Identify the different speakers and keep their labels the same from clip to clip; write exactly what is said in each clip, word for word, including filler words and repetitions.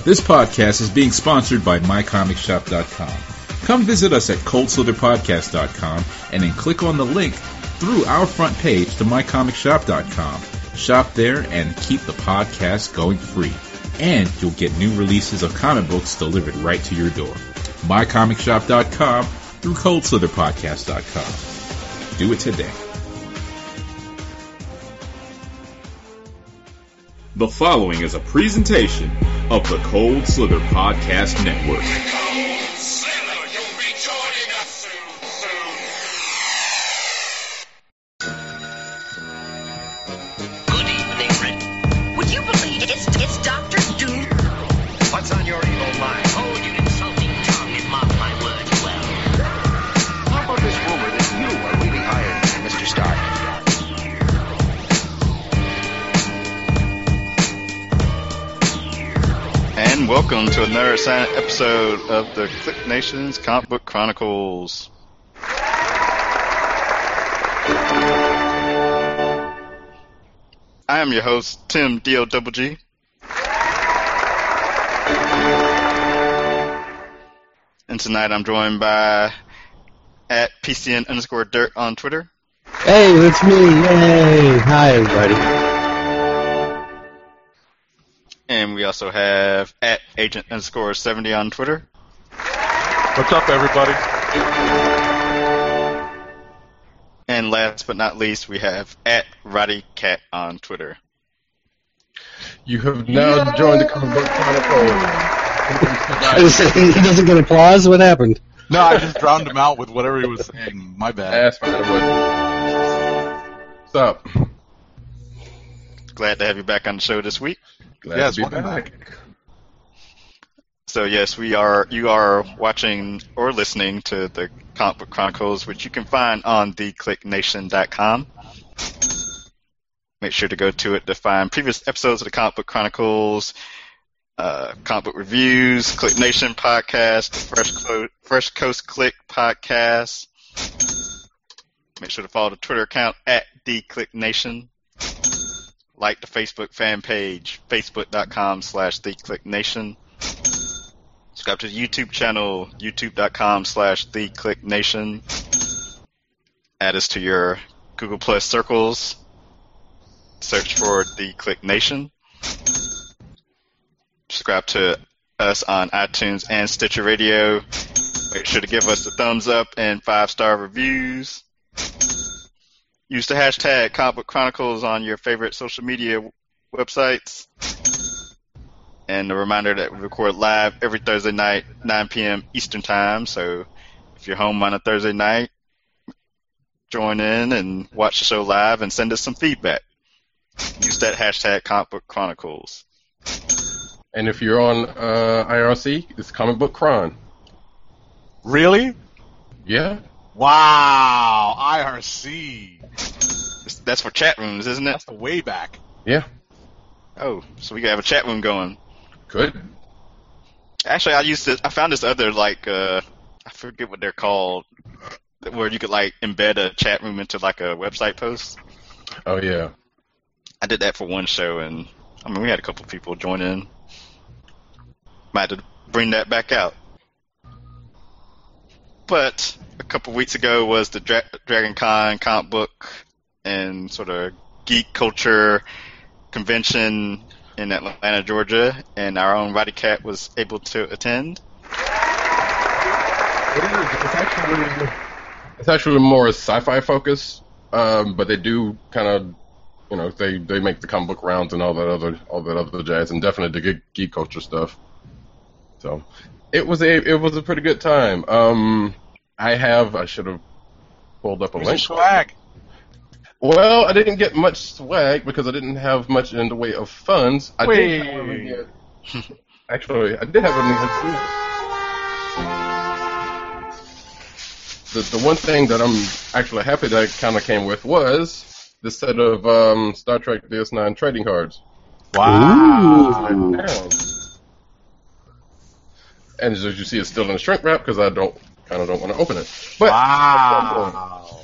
Speaker 1: This podcast is being sponsored by my comic shop dot com. Come visit us at cold slither podcast dot com and then click on the link through our front page to my comic shop dot com. Shop there and keep the podcast going free. And you'll get new releases of comic books delivered right to your door. my comic shop dot com through cold slither podcast dot com. Do it today. The following is a presentation of the Cold Slither Podcast Network.
Speaker 2: Cold Slither, you'll be joining us soon, soon.
Speaker 3: Good evening, Rick. Would you believe it's, it's Doctor Doom?
Speaker 4: What's on your evil mind?
Speaker 3: Oh, you insulting tongue, it mocked my words well.
Speaker 4: How about this rumor that you are really Iron Man, Mister Stark?
Speaker 5: And welcome to another silent episode of the Click Nation's Comic Book Chronicles. I am your host, Tim D O Double G. And tonight I'm joined by at P C N underscore dirt on Twitter.
Speaker 6: Hey, it's me. Yay. Hi, everybody.
Speaker 5: And we also have at agent underscore seventy on Twitter.
Speaker 7: What's up, everybody?
Speaker 5: And last but not least, we have at Roddy Cat on Twitter.
Speaker 7: You have now Yay! joined the Comic Book Chronicles.
Speaker 6: He doesn't get applause? What happened?
Speaker 7: No, I just drowned him out with whatever he was saying. My bad.
Speaker 8: That's fine.
Speaker 7: What's up?
Speaker 5: Glad to have you back on the show this week.
Speaker 7: Glad yes, to be back. back.
Speaker 5: So yes, we are. You are watching or listening to the Comic Book Chronicles, which you can find on the click nation dot com. Make sure to go to it to find previous episodes of the Comic Book Chronicles, uh, comic book reviews, Click Nation podcast, Fresh, Clo- Fresh Coast Click podcast. Make sure to follow the Twitter account at the Click Nation. Like the Facebook fan page, facebook dot com slash the click nation. Subscribe to the YouTube channel, youtube dot com slash the click nation. Add us to your Google Plus circles. Search for The Click Nation. Subscribe to us on iTunes and Stitcher Radio. Make sure to give us a thumbs up and five-star reviews. Use the hashtag Comic Book Chronicles on your favorite social media websites. And a reminder that we record live every Thursday night, nine p.m. Eastern Time. So if you're home on a Thursday night, join in and watch the show live and send us some feedback. Use that hashtag Comic Book Chronicles.
Speaker 8: And if you're on uh, I R C, it's Comic Book Chron.
Speaker 7: Really?
Speaker 8: Yeah.
Speaker 7: Wow, I R C.
Speaker 5: That's for chat rooms, isn't it?
Speaker 7: That's the way back.
Speaker 8: Yeah.
Speaker 5: Oh, so we can have a chat room going.
Speaker 8: Good.
Speaker 5: Actually, I used to. I found this other like uh, I forget what they're called, where you could like embed a chat room into like a website post.
Speaker 8: Oh yeah.
Speaker 5: I did that for one show, and I mean we had a couple people join in. Might have to bring that back out. But a couple weeks ago was the Dra- Dragon Con comic book and sort of geek culture convention in Atlanta, Georgia, and our own Roddy Cat was able to attend.
Speaker 8: It is. It's actually, it's actually more sci-fi focused, um, but they do kind of, you know, they, they make the comic book rounds and all that other all that other jazz, and definitely the geek, geek culture stuff. So it was a it was a pretty good time. Um, I have I should have pulled up a link.
Speaker 7: Swag.
Speaker 8: Well, I didn't get much swag because I didn't have much in the way of funds. I
Speaker 7: Wait.
Speaker 8: did however, get, actually, I did have a the the one thing that I'm actually happy that I kind of came with was this set of um, Star Trek D S nine trading cards.
Speaker 7: Wow.
Speaker 8: Ooh. And as you see, it's still in a shrink wrap because I don't kind of don't want to open it. But
Speaker 7: wow.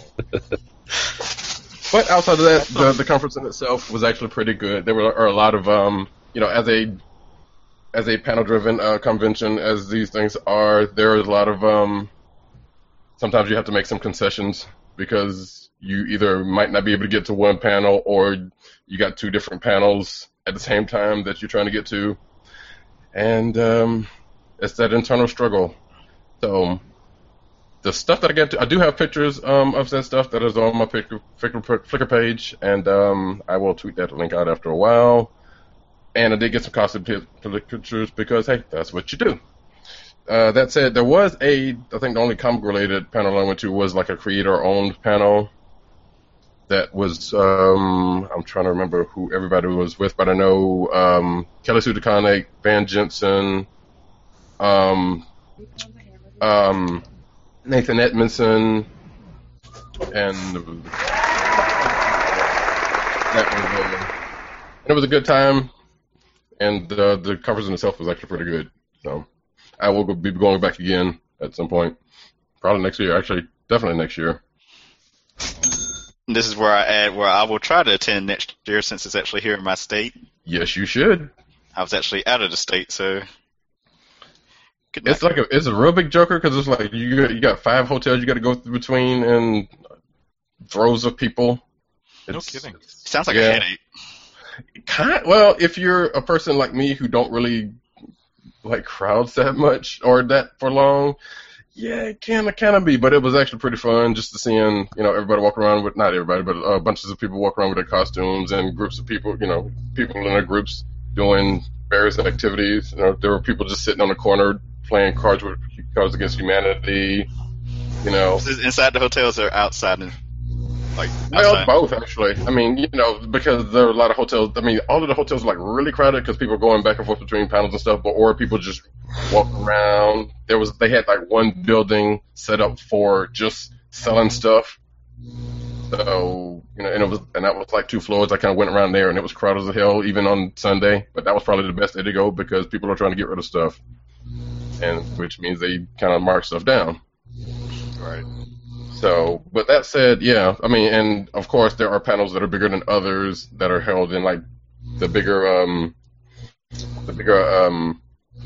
Speaker 8: But outside of that, the, the conference in itself was actually pretty good. There were are a lot of, um, you know, as a as a panel-driven uh, convention, as these things are, there is a lot of um, sometimes you have to make some concessions because you either might not be able to get to one panel or you got two different panels at the same time that you're trying to get to, and um, it's that internal struggle. So the stuff that I get to, I do have pictures um, of that stuff that is on my Flickr, Flickr, Flickr page, and um, I will tweet that link out after a while. And I did get some costume pictures because, hey, that's what you do. Uh, that said, there was a, I think the only comic-related panel I went to was like a creator-owned panel that was, um, I'm trying to remember who everybody was with, but I know um, Kelly Sue DeConnick, Van Jensen, um, um, Nathan Edmondson, and that was, uh, it was a good time. And uh, the covers in itself was actually pretty good. So I will go, be going back again at some point. Probably next year. Actually, definitely next year.
Speaker 5: This is where I add where I will try to attend next year since it's actually here in my state.
Speaker 8: Yes, you should.
Speaker 5: I was actually out of the state, so...
Speaker 8: It's like a, it's a real big joker because it's like you got, you got five hotels you got to go through between and rows of people.
Speaker 9: No
Speaker 8: It's,
Speaker 9: kidding.
Speaker 5: Sounds like
Speaker 8: yeah.
Speaker 5: a headache.
Speaker 8: Kind well, if you're a person like me who don't really like crowds that much or that for long, yeah, it can kind of be. But it was actually pretty fun just to seeing, you know, everybody walk around with, not everybody, but uh, bunches of people walk around with their costumes and groups of people, you know, people in their groups doing various activities. You know, there were people just sitting on the corner playing cards with Cards Against Humanity. You know,
Speaker 5: Is this inside the hotels or outside? And, like
Speaker 8: well,
Speaker 5: outside?
Speaker 8: both actually. I mean, you know, because there are a lot of hotels. I mean, all of the hotels are like really crowded because people are going back and forth between panels and stuff. But or people just walk around. There was they had like one building set up for just selling stuff. So you know, and it was and that was like two floors. I kind of went around there, and it was crowded as hell even on Sunday. But that was probably the best day to go because people are trying to get rid of stuff, and which means they kind of mark stuff down.
Speaker 5: Right.
Speaker 8: So, but that said, yeah, I mean, and of course there are panels that are bigger than others that are held in like the bigger, um, the bigger um,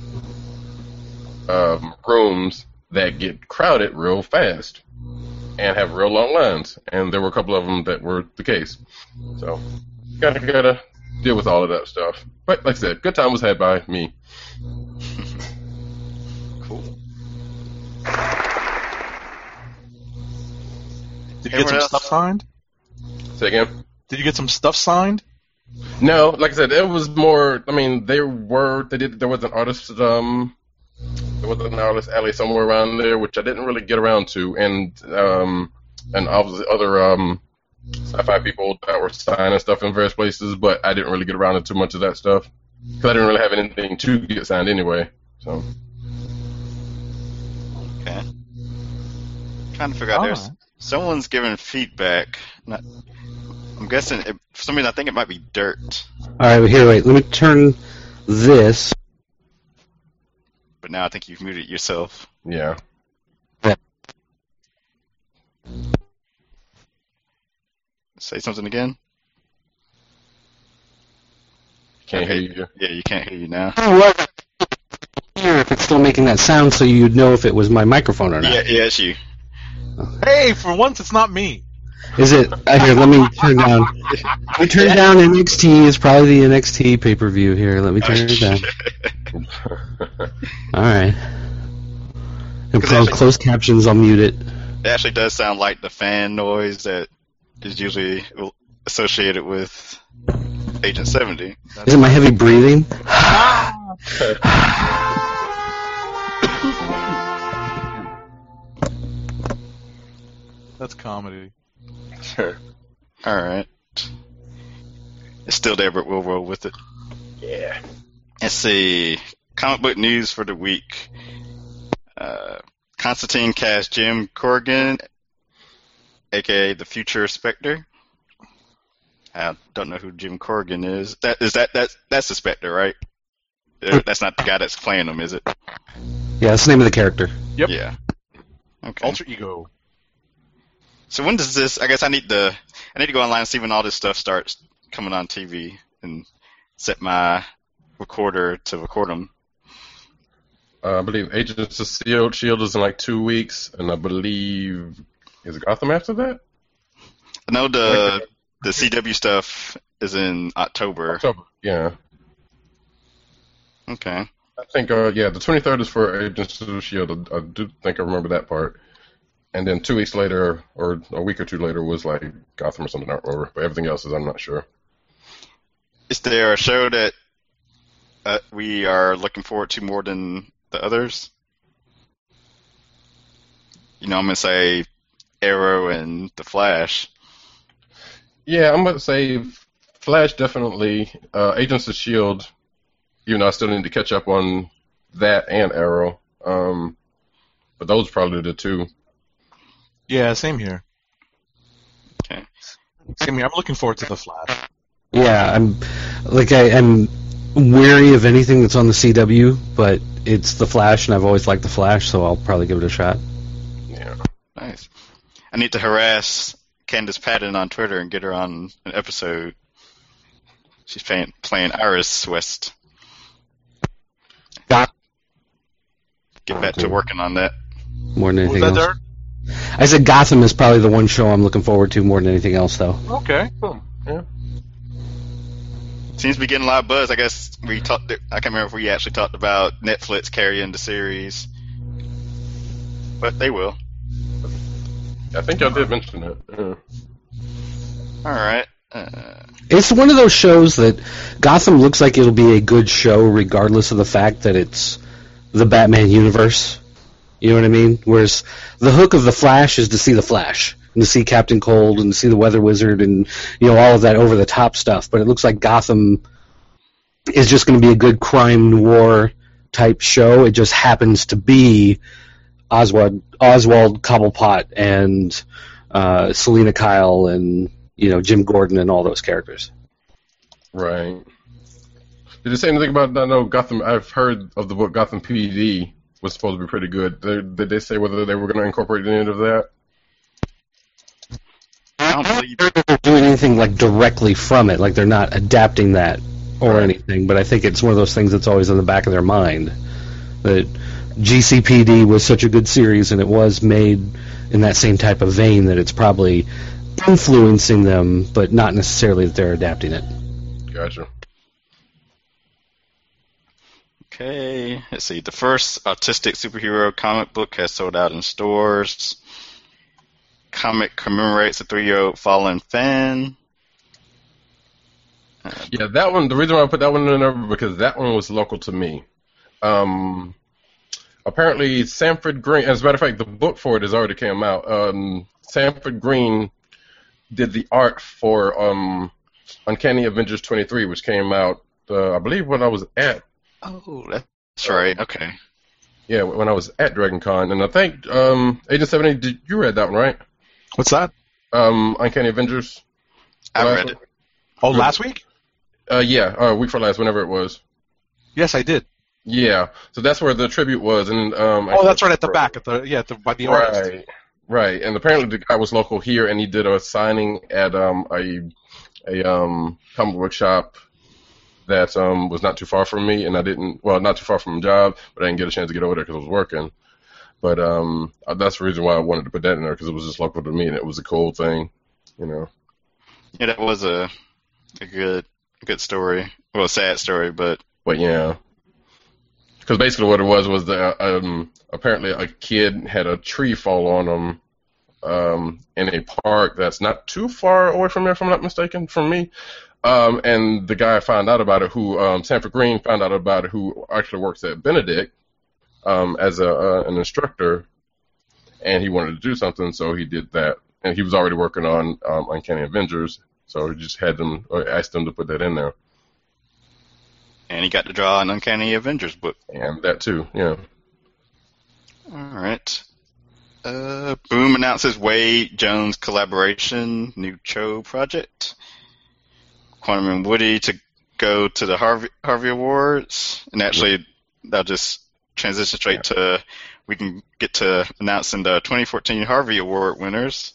Speaker 8: um, rooms that get crowded real fast and have real long lines. And there were a couple of them that were the case. So, gotta gotta deal with all of that stuff. But like I said, good time was had by me.
Speaker 5: Cool.
Speaker 9: Did you get some
Speaker 5: Everyone
Speaker 9: stuff
Speaker 5: else?
Speaker 9: signed?
Speaker 8: Say again?
Speaker 9: Did you get some stuff signed?
Speaker 8: No, like I said, it was more. I mean, there were they did. There was an artist. Um, there was an artist alley somewhere around there, which I didn't really get around to, and um, and obviously other um, sci-fi people that were signing stuff in various places, but I didn't really get around to too much of that stuff because I didn't really have anything to get signed anyway. So.
Speaker 5: Okay. Trying to figure out.
Speaker 9: All
Speaker 5: There's
Speaker 9: right.
Speaker 5: someone's giving feedback. Not, I'm guessing. It, for some reason, I think it might be Dirt.
Speaker 6: All right, well, here, wait. Let me turn this.
Speaker 5: But now I think you've muted yourself.
Speaker 8: Yeah.
Speaker 5: Say something again.
Speaker 8: Can't
Speaker 5: Okay.
Speaker 8: hear you.
Speaker 5: Yeah, you can't hear you now.
Speaker 6: Oh, what? Here, if it's still making that sound, so you'd know if it was my microphone or not.
Speaker 5: Yeah, yeah, it's you.
Speaker 9: Hey, for once it's not me.
Speaker 6: Is it? Uh, here, let me turn down. Let me turn down N X T. It's probably the N X T pay per view here. Let me turn it down. All right. And
Speaker 5: Because
Speaker 6: close,
Speaker 5: actually-
Speaker 6: closed captions, I'll mute it.
Speaker 5: It actually does sound like the fan noise that is usually associated with Agent seventy.
Speaker 6: Is it my heavy breathing?
Speaker 9: That's comedy.
Speaker 8: Sure.
Speaker 5: All right. It's still there, but we'll roll with it.
Speaker 8: Yeah.
Speaker 5: Let's see. Comic book news for the week. Uh, Constantine cast Jim Corrigan, aka the future Spectre. I don't know who Jim Corrigan is. That is that that's that's the Spectre, right? Uh, That's not the guy that's playing him, is it?
Speaker 6: Yeah, that's the name of the character.
Speaker 9: Yep.
Speaker 5: Yeah. Okay.
Speaker 9: Alter ego.
Speaker 5: So when does this? I guess I need to. I need to go online and see when all this stuff starts coming on T V and set my recorder to record them
Speaker 8: Uh, I believe Agents of Shield, Shield is in like two weeks, and I believe is Gotham after that?
Speaker 5: I know the the C W stuff is in October.
Speaker 8: October, yeah.
Speaker 5: Okay.
Speaker 8: I think, uh, yeah, the twenty-third is for Agents of Shield. I, I do think I remember that part. And then two weeks later, or a week or two later, was like Gotham or something. I don't remember. But everything else is I'm not sure.
Speaker 5: Is there a show that uh, we are looking forward to more than the others? You know, I'm going to say Arrow and The Flash.
Speaker 8: Yeah, I'm going to say Flash definitely. Uh, Agents of Shield, even though I still need to catch up on that and Arrow. Um, but those are probably the two.
Speaker 9: Yeah, same here.
Speaker 5: Okay.
Speaker 9: Same here. I'm looking forward to The Flash.
Speaker 6: Yeah, I'm like I, I'm wary of anything that's on the C W, but it's The Flash, and I've always liked The Flash, so I'll probably give it a shot.
Speaker 8: Yeah.
Speaker 5: Nice. I need to harass Candace Patton on Twitter and get her on an episode. She's playing, playing Iris West.
Speaker 6: Got
Speaker 5: Get back to working on that.
Speaker 6: more than
Speaker 9: Was
Speaker 6: anything
Speaker 9: that
Speaker 6: else.
Speaker 9: there?
Speaker 6: I said Gotham is probably the one show I'm looking forward to more than anything else, though.
Speaker 9: Okay.
Speaker 8: Yeah.
Speaker 5: Seems to be getting a lot of buzz. I guess we talked. I can't remember if we actually talked about Netflix carrying the series, but they will.
Speaker 8: I think y'all did mention it. Yeah.
Speaker 5: All right. Uh,
Speaker 6: It's one of those shows that Gotham looks like it'll be a good show regardless of the fact that it's the Batman universe. You know what I mean? Whereas the hook of The Flash is to see The Flash, and to see Captain Cold, and to see the Weather Wizard, and you know all of that over-the-top stuff. But it looks like Gotham is just going to be a good crime noir type show. It just happens to be Oswald Oswald Cobblepot and uh, Selena Kyle and you know Jim Gordon and all those characters.
Speaker 8: Right. Did they say anything about? I know Gotham. I've heard of the book Gotham P D was supposed to be pretty good. Did, did they say whether they were going to incorporate any of that?
Speaker 5: I don't believe
Speaker 6: They're doing anything like directly from it, like they're not adapting that or anything. But I think it's one of those things that's always in the back of their mind that G C P D was such a good series, and it was made in that same type of vein that it's probably influencing them, but not necessarily that they're adapting it.
Speaker 8: Gotcha.
Speaker 5: Okay, let's see. The first autistic superhero comic book has sold out in stores. Comic commemorates a three-year-old fallen fan. Uh,
Speaker 8: Yeah, that one. The reason why I put that one in there because that one was local to me. Um, apparently, Sanford Green. As a matter of fact, the book for it has already came out. Um, Sanford Green did the art for um, Uncanny Avengers twenty-three, which came out, uh, I believe, when I was at.
Speaker 5: oh, that's right. Okay.
Speaker 8: Yeah, when I was at Dragon Con, and I think um, Agent seventy. Did you read that one, right?
Speaker 9: What's that?
Speaker 8: Um, Uncanny Avengers.
Speaker 5: I
Speaker 8: Last
Speaker 5: read
Speaker 8: one?
Speaker 5: it.
Speaker 9: Oh, last week?
Speaker 8: Uh, yeah, uh, week for last, whenever it was.
Speaker 9: Yes, I did.
Speaker 8: Yeah, so that's where the tribute was, and um.
Speaker 9: Oh, that's right at the back, at the yeah, at the, by the artist.
Speaker 8: Right, right, and apparently the guy was local here, and he did a signing at um a a um comic book shop that um was not too far from me, and I didn't well not too far from my job, but I didn't get a chance to get over there because I was working. But um that's the reason why I wanted to put that in there because it was just local to me, and it was a cool thing, you know.
Speaker 5: Yeah, that was a a good good story. Well, a sad story, but
Speaker 8: But yeah, because basically what it was was that um, apparently a kid had a tree fall on him um, in a park that's not too far away from here, if I'm not mistaken, from me. Um, and the guy found out about it, who um, Sanford Green found out about it, who actually works at Benedict um, as a uh, an instructor, and he wanted to do something, so he did that. And he was already working on um, Uncanny Avengers, so he just had them or asked them to put that in there.
Speaker 5: and he got to draw an Uncanny Avengers book.
Speaker 8: And that too, yeah.
Speaker 5: All right. Uh, Boom announces Wade Jones collaboration, new Cho project. Quantum and Woody to go to the Harvey Harvey Awards, and actually that'll just transition straight to we can get to announcing the twenty fourteen Harvey Award winners.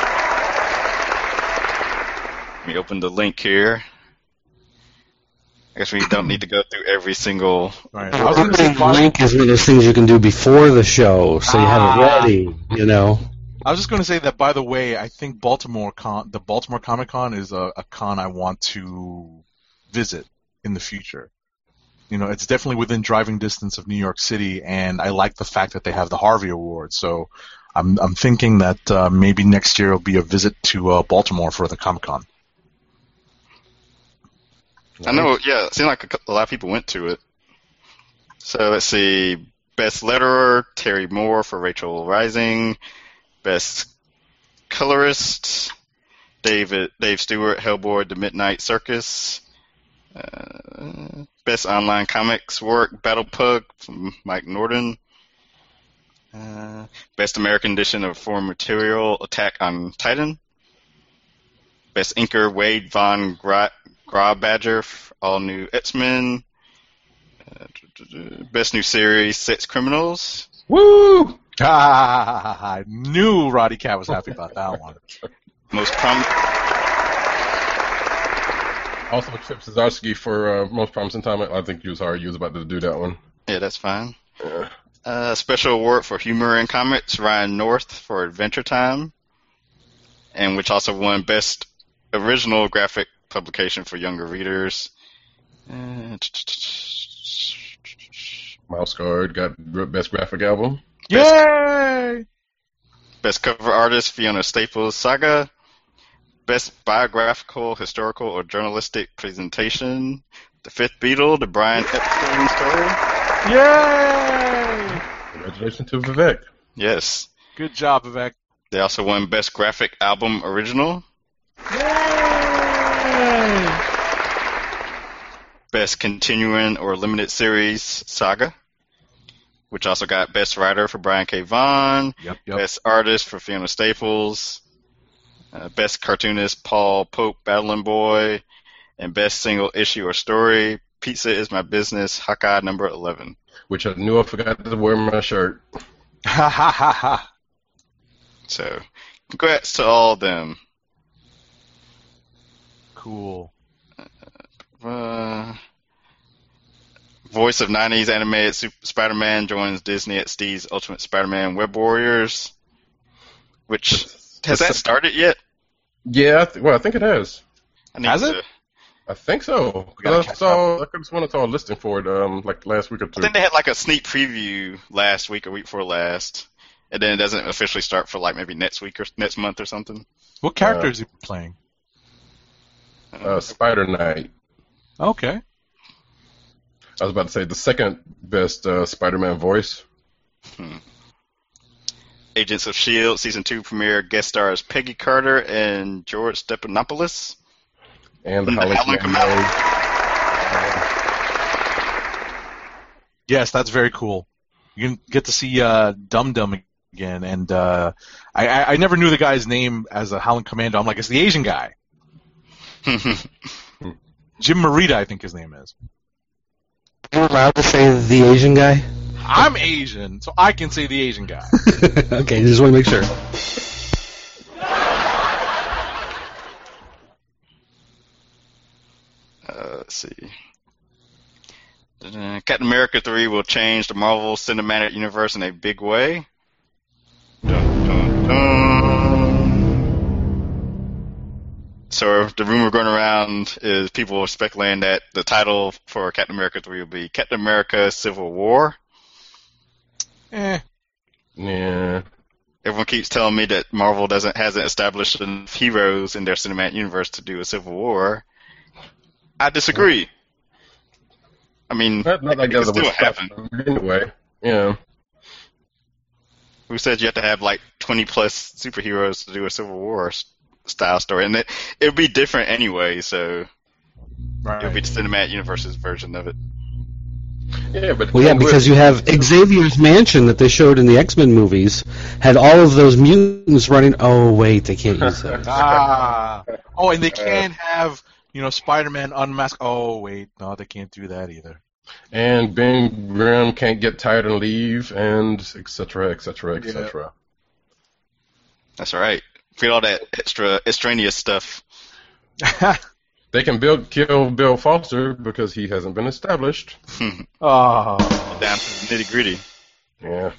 Speaker 5: Let me open the link here. I guess we don't need to go through every single.
Speaker 9: Right. I was going to say,
Speaker 6: The link is one of those things you can do before the show, so you have it
Speaker 9: Ah.
Speaker 6: ready. You know.
Speaker 9: I was just going to say that, by the way, I think Baltimore Con, the Baltimore Comic Con is a, a con I want to visit in the future. You know, it's definitely within driving distance of New York City, and I like the fact that they have the Harvey Awards. So I'm I'm thinking that uh, maybe next year will be a visit to uh, Baltimore for the Comic Con.
Speaker 5: I know, yeah, it seemed like a, cou- a lot of people went to it. So let's see, Best Letterer, Terry Moore for Rachel Rising. Best Colorist, David Dave Stewart, Hellboy, The Midnight Circus. Uh, Best Online Comics Work, Battle Pug from Mike Norton. Uh, Best American Edition of Foreign Material, Attack on Titan. Best Inker, Wade Von Gra- Grawbadger, All New X-Men. Uh, Best New Series, Sex Criminals.
Speaker 9: Woo! I knew Roddy Cat was happy about that one.
Speaker 5: Most prom-
Speaker 8: Also, Chip Zdarsky for uh, Most Promising Time. I think you was hard. You was about to do that one.
Speaker 5: Yeah, that's fine.
Speaker 8: Yeah.
Speaker 5: Uh, special award for humor in comics, Ryan North for Adventure Time, and which also won Best Original Graphic Publication for Younger Readers. Uh,
Speaker 8: Mouse Guard got Best Graphic Album.
Speaker 9: Yay!
Speaker 5: Best Cover Artist, Fiona Staples, Saga. Best Biographical, Historical, or Journalistic Presentation, The Fifth Beatle, The Brian Epstein Story.
Speaker 9: Yay!
Speaker 8: Congratulations to Vivek.
Speaker 5: Yes.
Speaker 9: Good job, Vivek.
Speaker 5: They also won Best Graphic Album Original.
Speaker 9: Yay!
Speaker 5: Best Continuing or Limited Series Saga, which also got Best Writer for Brian K. Vaughan,
Speaker 9: Yep, yep.
Speaker 5: Best Artist for Fiona Staples, uh, Best Cartoonist Paul Pope Battling Boy, and Best Single Issue or Story, Pizza Is My Business, Hawkeye number eleven.
Speaker 8: Which I knew I forgot to wear my shirt.
Speaker 9: Ha ha ha ha.
Speaker 5: So, congrats to all of them.
Speaker 9: Cool.
Speaker 5: Uh, voice of nineties animated Super Spider-Man joins Disney at Steve's Ultimate Spider-Man Web Warriors. Which, has that started yet?
Speaker 8: Yeah, I th- well, I think it has.
Speaker 5: I need
Speaker 9: Has
Speaker 5: to,
Speaker 9: it?
Speaker 8: I think so.
Speaker 9: We gotta
Speaker 8: 'Cause I
Speaker 9: catch
Speaker 8: saw, I could just want to saw a listing for it, um, like last week or
Speaker 5: I
Speaker 8: two.
Speaker 5: think they had like a sneak preview last week or week before last. And then it doesn't officially start for like maybe next week or next month or something.
Speaker 9: What character is he playing?
Speaker 8: Uh, Spider Knight.
Speaker 9: Okay.
Speaker 8: I was about to say the second best uh, Spider-Man voice.
Speaker 5: Hmm. Agents of S H I E L D season two premiere guest stars Peggy Carter and George Stephanopoulos.
Speaker 8: And
Speaker 5: And
Speaker 8: Holly
Speaker 5: Alan
Speaker 8: Commando.
Speaker 9: Yes, that's very cool. You can get to see uh, Dum Dum again, and uh, I, I I never knew the guy's name as a Howling Commando. I'm like, it's the Asian guy, Jim Morita, I think his name is.
Speaker 6: Are you allowed to say the Asian guy?
Speaker 9: I'm Asian, so I can say the Asian guy.
Speaker 6: Okay, just want to make sure.
Speaker 5: Uh, let's see. Uh, Captain America three will change the Marvel Cinematic Universe in a big way. Dun, dun, dun. So the rumor going around is people are speculating that the title for Captain America three will be Captain America Civil War.
Speaker 9: Eh.
Speaker 8: Yeah.
Speaker 5: Everyone keeps telling me that Marvel doesn't hasn't established enough heroes in their cinematic universe to do a Civil War. I disagree. I mean,
Speaker 8: Not, not like
Speaker 5: it can
Speaker 8: that
Speaker 5: still
Speaker 8: was
Speaker 5: happen.
Speaker 8: anyway. Yeah.
Speaker 5: Who said you have to have like twenty plus superheroes to do a Civil War s- style story? And it it would be different anyway, so
Speaker 9: Right.
Speaker 5: it would be the cinematic universe's version of it.
Speaker 8: Yeah, but
Speaker 6: Well, yeah, because you have Xavier's mansion that they showed in the X-Men movies had all of those mutants running. Oh, wait, they can't use that.
Speaker 9: Ah. Oh, and they can't have, you know, Spider-Man unmasked. Oh, wait, no, they can't do that either.
Speaker 8: And Ben Grimm can't get tired and leave, and et cetera, et cetera, et cetera.
Speaker 5: That's all right. Forget all that extra extraneous stuff.
Speaker 8: They can build kill Bill Foster because he hasn't been established.
Speaker 9: Oh.
Speaker 5: Down to the nitty gritty.
Speaker 8: Yeah.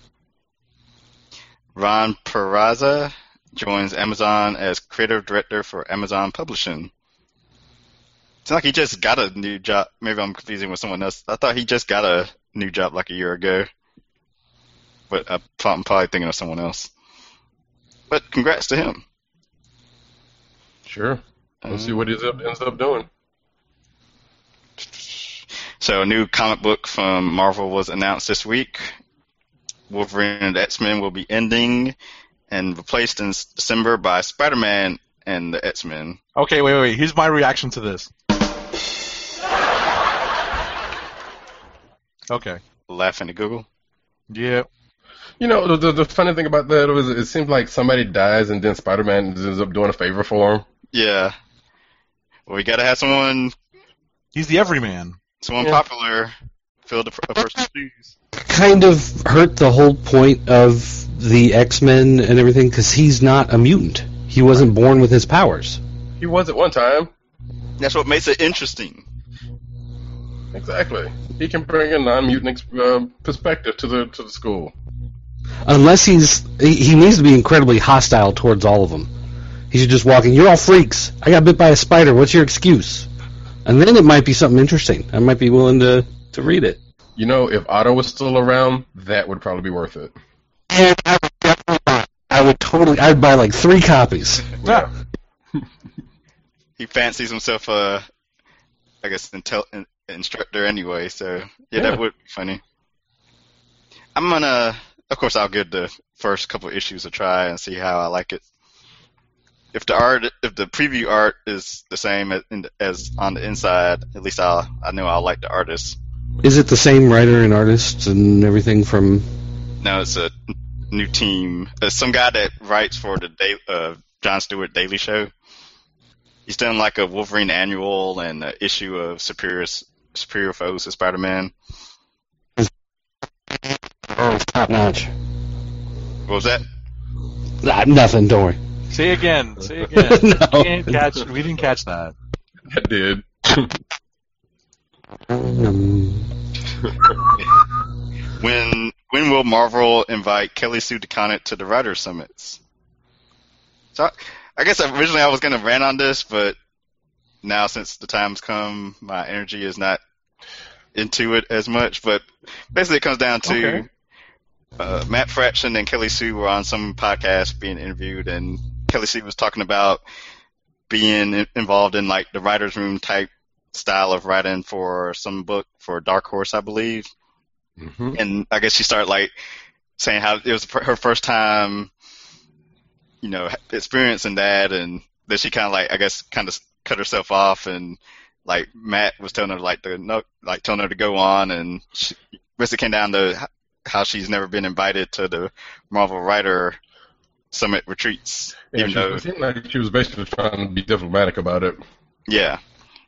Speaker 5: Ron Peraza joins Amazon as creative director for Amazon Publishing. It's like he just got a new job. Maybe I'm confusing with someone else. I thought he just got a new job like a year ago. But I'm probably thinking of someone else. But congrats to him.
Speaker 8: Sure. Let's see what he ends up doing.
Speaker 5: So a new comic book from Marvel was announced this week. Wolverine and the X-Men will be ending and replaced in December by Spider-Man and the X-Men.
Speaker 9: Okay, wait, wait, wait. Here's my reaction to this. Okay.
Speaker 5: Laughing at Google?
Speaker 9: Yeah.
Speaker 8: You know, the, the funny thing about that was it seems like somebody dies and then Spider-Man ends up doing a favor for him.
Speaker 5: Yeah. Well, we gotta have someone...
Speaker 9: He's the everyman.
Speaker 5: Someone
Speaker 6: Yeah.
Speaker 5: popular fill the a person's shoes.
Speaker 6: Kind of hurt the whole point of the X-Men and everything because he's not a mutant. He wasn't born with his powers.
Speaker 8: He was at one time.
Speaker 5: That's what makes it interesting.
Speaker 8: Exactly. He can bring a non-mutant ex- uh, perspective to the to the school.
Speaker 6: Unless he's... He, he needs to be incredibly hostile towards all of them. He should just walk in, you're all freaks. I got bit by a spider. What's your excuse? And then it might be something interesting. I might be willing to, to read it.
Speaker 8: You know, if Otto was still around, that would probably be worth it.
Speaker 6: And I would definitely buy. I would totally... I'd buy like three copies.
Speaker 8: Yeah.
Speaker 5: He fancies himself a, I guess, intel, in, instructor anyway, so yeah,
Speaker 8: Yeah.
Speaker 5: that would be funny. I'm gonna... Of course, I'll give the first couple issues a try and see how I like it. If the art, if the preview art is the same as, in, as on the inside, at least I'll, I know I'll like the artist.
Speaker 6: Is it the same writer and artist and everything from...
Speaker 5: No, it's a new team. There's some guy that writes for the da- uh, Jon Stewart Daily Show. He's done like a Wolverine annual and an issue of Superior Superior Foes of Spider-Man.
Speaker 6: Oh, top notch.
Speaker 5: What was that?
Speaker 6: Nah, nothing, don't worry.
Speaker 9: Say again. Say again.
Speaker 6: No.
Speaker 9: we, didn't catch, we didn't catch that.
Speaker 8: I did.
Speaker 6: Um,
Speaker 5: When when will Marvel invite Kelly Sue DeConnick to the Writers' Summits? So I, I guess originally I was going to rant on this, but now since the time's come, my energy is not into it as much. But basically it comes down to
Speaker 9: Okay.
Speaker 5: uh, Matt Fraction and Kelly Sue were on some podcast being interviewed, and Kelly Sue was talking about being in- involved in like the writer's room type style of writing for some book for Dark Horse, I believe.
Speaker 8: Mm-hmm.
Speaker 5: And I guess she started like saying how it was her first time, you know, experiencing that, and then she kind of like I guess kind of cut herself off, and like Matt was telling her like to no, like telling her to go on, and she, basically came down to how she's never been invited to the Marvel Writer Summit retreats,
Speaker 8: Yeah,
Speaker 5: even
Speaker 8: she,
Speaker 5: though
Speaker 8: it seemed like she was basically trying to be diplomatic about it.
Speaker 5: yeah.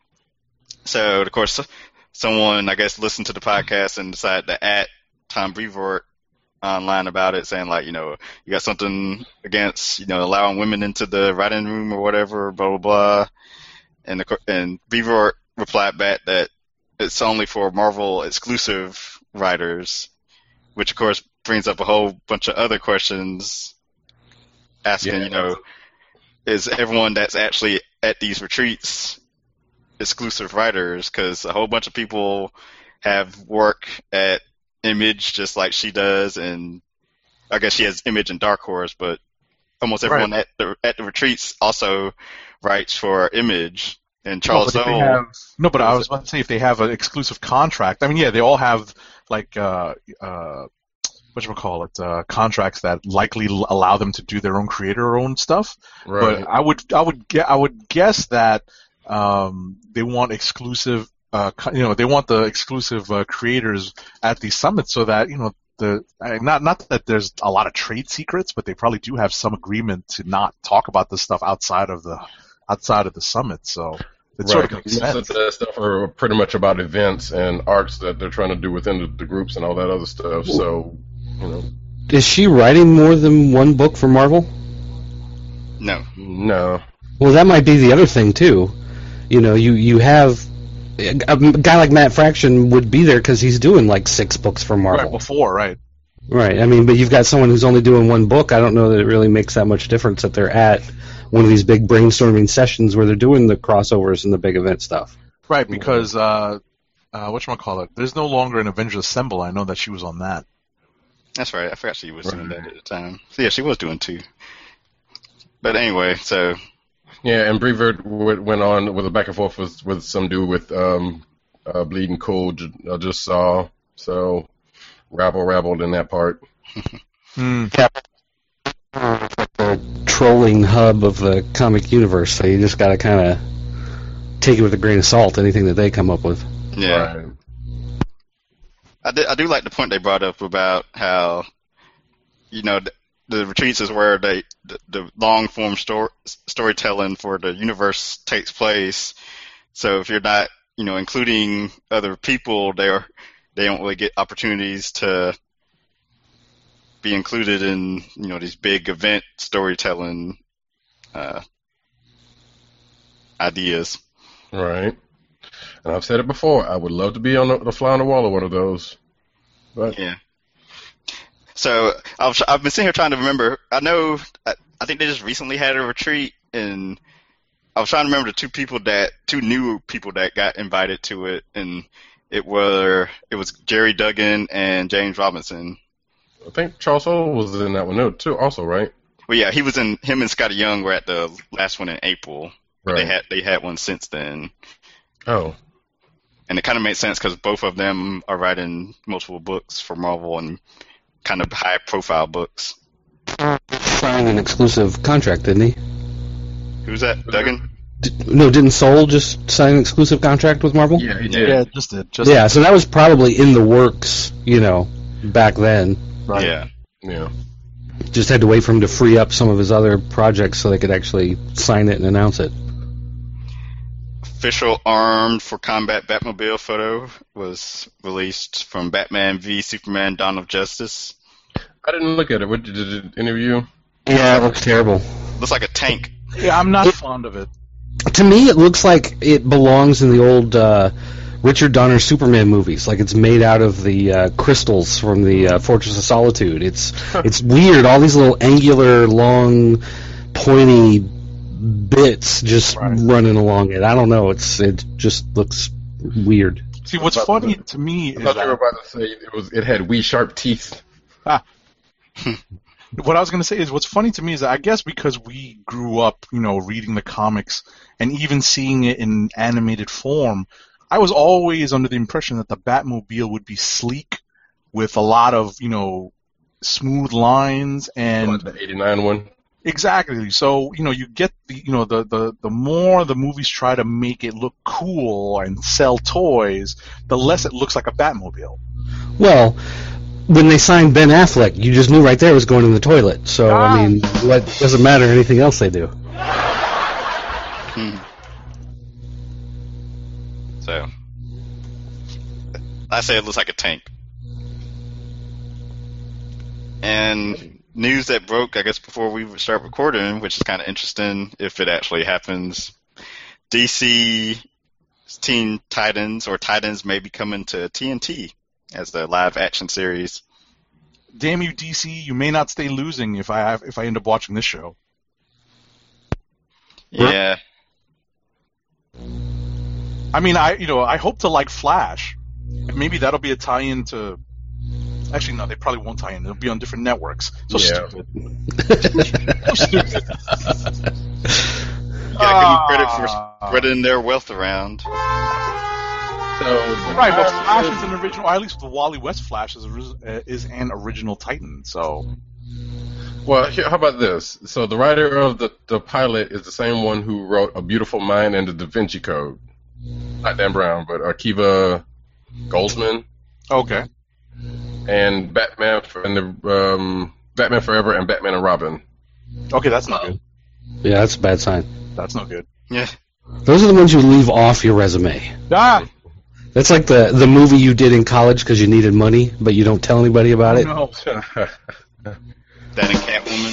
Speaker 5: So of course, someone I guess listened to the podcast and decided to at Tom Brevoort online about it, saying like, you know, you got something against, you know, allowing women into the writing room or whatever, blah blah blah. And the, and Brevoort replied back that it's only for Marvel exclusive writers, which of course brings up a whole bunch of other questions, asking,
Speaker 8: Yeah.
Speaker 5: you know, is everyone that's actually at these retreats exclusive writers? Because a whole bunch of people have work at Image just like she does, and I guess she has Image and Dark Horse, but almost everyone at the at the retreats also writes for Image. And Charles
Speaker 9: no, but if they
Speaker 5: Soule,
Speaker 9: have, no, but I was about to say if they have an exclusive contract. I mean, yeah, they all have like uh, uh, what you call it, uh, contracts that likely l- allow them to do their own creator-owned stuff.
Speaker 8: Right.
Speaker 9: But I would, I would, ge- I would guess that um, they want exclusive. Uh, co- you know, they want the exclusive uh, creators at these summits so that you know the I- not not that there's a lot of trade secrets, but they probably do have some agreement to not talk about this stuff outside of the outside of the summit. So it sort of
Speaker 8: Right.
Speaker 9: makes
Speaker 8: Most
Speaker 9: sense.
Speaker 8: of that stuff are pretty much about events and arts that they're trying to do within the, the groups and all that other stuff. So, you know,
Speaker 6: is she writing more than one book for Marvel?
Speaker 5: no,
Speaker 8: no.
Speaker 6: Well, that might be the other thing, too. You know, you you have a guy like Matt Fraction would be there because he's doing like six books for Marvel.
Speaker 9: Right before, right?
Speaker 6: Right. I mean, but you've got someone who's only doing one book. I don't know that it really makes that much difference that they're at one of these big brainstorming sessions where they're doing the crossovers and the big event stuff.
Speaker 9: Right, because uh, uh, whatchamacallit, there's no longer an Avengers Assemble. I know that she was on that.
Speaker 5: That's right. I forgot she was doing that at the time. So, yeah, she was doing two. But anyway, so
Speaker 8: Yeah, and Brevoort w- went on with a back and forth with, with some dude with um, uh, Bleeding Cool. j- I just saw, so rabble rabbled in that part.
Speaker 9: Hmm.
Speaker 6: The trolling hub of the comic universe, so you just got to kind of take it with a grain of salt, anything that they come up with.
Speaker 5: yeah,
Speaker 8: Right.
Speaker 5: I do, I do like the point they brought up about how, you know, the, the retreats is where they the, the long form story storytelling for the universe takes place. So if you're not, you know, including other people, they are they don't really get opportunities to be included in, you know, these big event storytelling uh, ideas.
Speaker 8: Right. And I've said it before. I would love to be on the, the fly on the wall of one of those. But
Speaker 5: Yeah. So I've I've been sitting here trying to remember. I know I, I think they just recently had a retreat, and I was trying to remember the two people that two new people that got invited to it, and it were it was Jerry Duggan and James Robinson.
Speaker 8: I think Charles Soule was in that one no, too, also, right?
Speaker 5: Well, yeah, he was in. Him and Scotty Young were at the last one in April. But They
Speaker 8: Right.
Speaker 5: had they had one since then,
Speaker 8: Oh,
Speaker 5: and it kind of made sense because both of them are writing multiple books for Marvel and kind of high profile books.
Speaker 6: Signed an exclusive contract, didn't he?
Speaker 5: Who's that? Duggan?
Speaker 6: D- no, didn't Soul just sign an exclusive contract with Marvel?
Speaker 8: yeah, he did.
Speaker 9: Yeah, just did. Just
Speaker 6: Yeah, so that was probably in the works, you know, back then.
Speaker 9: Right.
Speaker 5: Yeah.
Speaker 8: Yeah.
Speaker 6: Just had to wait for him to free up some of his other projects so they could actually sign it and announce it.
Speaker 5: Official Armed for Combat Batmobile photo was released from Batman v Superman: Dawn of Justice.
Speaker 8: I didn't look at it. What did it interview?
Speaker 6: Yeah, it looks terrible.
Speaker 5: Looks like a tank.
Speaker 9: Yeah, I'm not fond of it.
Speaker 6: To me, it looks like it belongs in the old uh, Richard Donner Superman movies. Like it's made out of the uh, crystals from the uh, Fortress of Solitude. It's it's weird. All these little angular, long, pointy bits just
Speaker 9: Right.
Speaker 6: running along it. I don't know. It's it just looks weird.
Speaker 9: See, what's
Speaker 8: About
Speaker 9: funny
Speaker 8: the-
Speaker 9: to me
Speaker 8: I
Speaker 9: is
Speaker 8: thought you were
Speaker 9: that
Speaker 8: about to say it was. It had wee sharp teeth.
Speaker 9: what I was going to say is what's funny to me is that I guess because we grew up, you know, reading the comics and even seeing it in animated form, I was always under the impression that the Batmobile would be sleek with a lot of, you know, smooth lines and
Speaker 8: Like the eighty-nine one.
Speaker 9: exactly. So, you know, you get the, you know, the, the, the more the movies try to make it look cool and sell toys, the less it looks like a Batmobile.
Speaker 6: Well, when they signed Ben Affleck, you just knew right there it was going in the toilet. So I mean, what doesn't matter anything else they do.
Speaker 5: Hmm. So, I say it looks like a tank. And news that broke, I guess, before we start recording, which is kind of interesting if it actually happens. D C Teen Titans or Titans may be coming to T N T as the live action series.
Speaker 9: Damn you, D C! You may not stay losing if I have, if I end up watching this show.
Speaker 5: Yeah.
Speaker 9: I mean, I you know I hope to like Flash. Maybe that'll be a tie-in to. Actually, no, they probably won't tie in. It'll be on different networks. So
Speaker 8: Yeah.
Speaker 9: stupid. So stupid.
Speaker 5: You gotta give them credit for
Speaker 9: Ah.
Speaker 5: spreading their wealth around.
Speaker 8: So
Speaker 9: Right, but Flash is an original. Or at least the Wally West Flash is, a, ris- uh, is an original Titan. So
Speaker 8: Well, here, how about this? So the writer of the, the pilot is the same one who wrote A Beautiful Mind and the Da Vinci Code. Not Dan Brown, but Akiva Goldsman
Speaker 9: okay.
Speaker 8: and Batman for, and the um, Batman Forever and Batman and Robin.
Speaker 9: Okay, that's not good.
Speaker 6: Yeah, that's a bad sign.
Speaker 9: That's not good.
Speaker 5: Yeah.
Speaker 6: Those are the ones you leave off your resume.
Speaker 9: Ah,
Speaker 6: That's like the the movie you did in college because you needed money, but you don't tell anybody about it.
Speaker 9: no.
Speaker 5: That and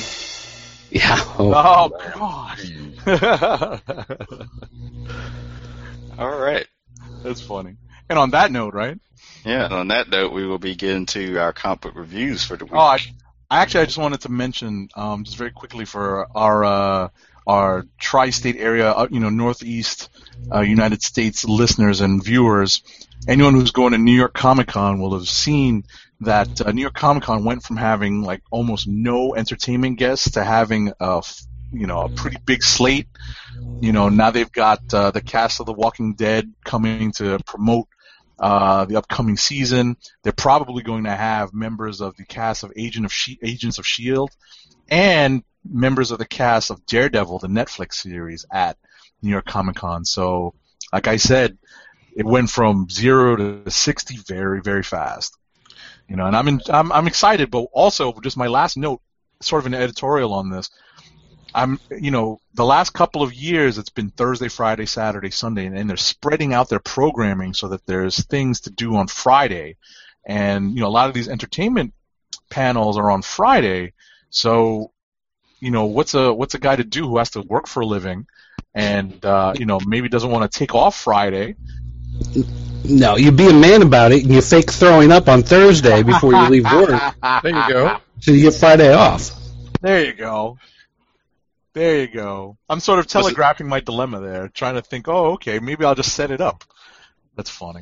Speaker 5: Catwoman.
Speaker 6: Yeah. Oh.
Speaker 9: Oh God.
Speaker 5: All right.
Speaker 9: That's funny. And on that note, right?
Speaker 5: Yeah, and on that note, we will be getting to our comic book reviews for the week.
Speaker 9: Oh, I, I actually I just wanted to mention um, just very quickly for our uh, our tri-state area, uh, you know, Northeast uh, United States listeners and viewers. Anyone who's going to New York Comic Con will have seen that uh, New York Comic Con went from having like almost no entertainment guests to having a you know a pretty big slate. You know, now they've got uh, the cast of The Walking Dead coming to promote uh, the upcoming season. They're probably going to have members of the cast of Agent of She- Agents of S H I E L D and members of the cast of Daredevil, the Netflix series, at New York Comic Con. So, like I said, it went from zero to sixty very, very fast. You know, and I'm in, I'm I'm excited, but also just my last note, sort of an editorial on this. I'm, you know, the last couple of years it's been Thursday, Friday, Saturday, Sunday, and, and they're spreading out their programming so that there's things to do on Friday, and you know, a lot of these entertainment panels are on Friday. So, you know, what's a what's a guy to do who has to work for a living, and uh, you know, maybe doesn't want to take off Friday?
Speaker 6: No, you be a man about it, and you fake throwing up on Thursday before you leave work.
Speaker 8: There you go.
Speaker 6: So you get Friday off.
Speaker 9: There you go. There you go. I'm sort of telegraphing my dilemma there, trying to think, oh, okay, maybe I'll just set it up. That's funny.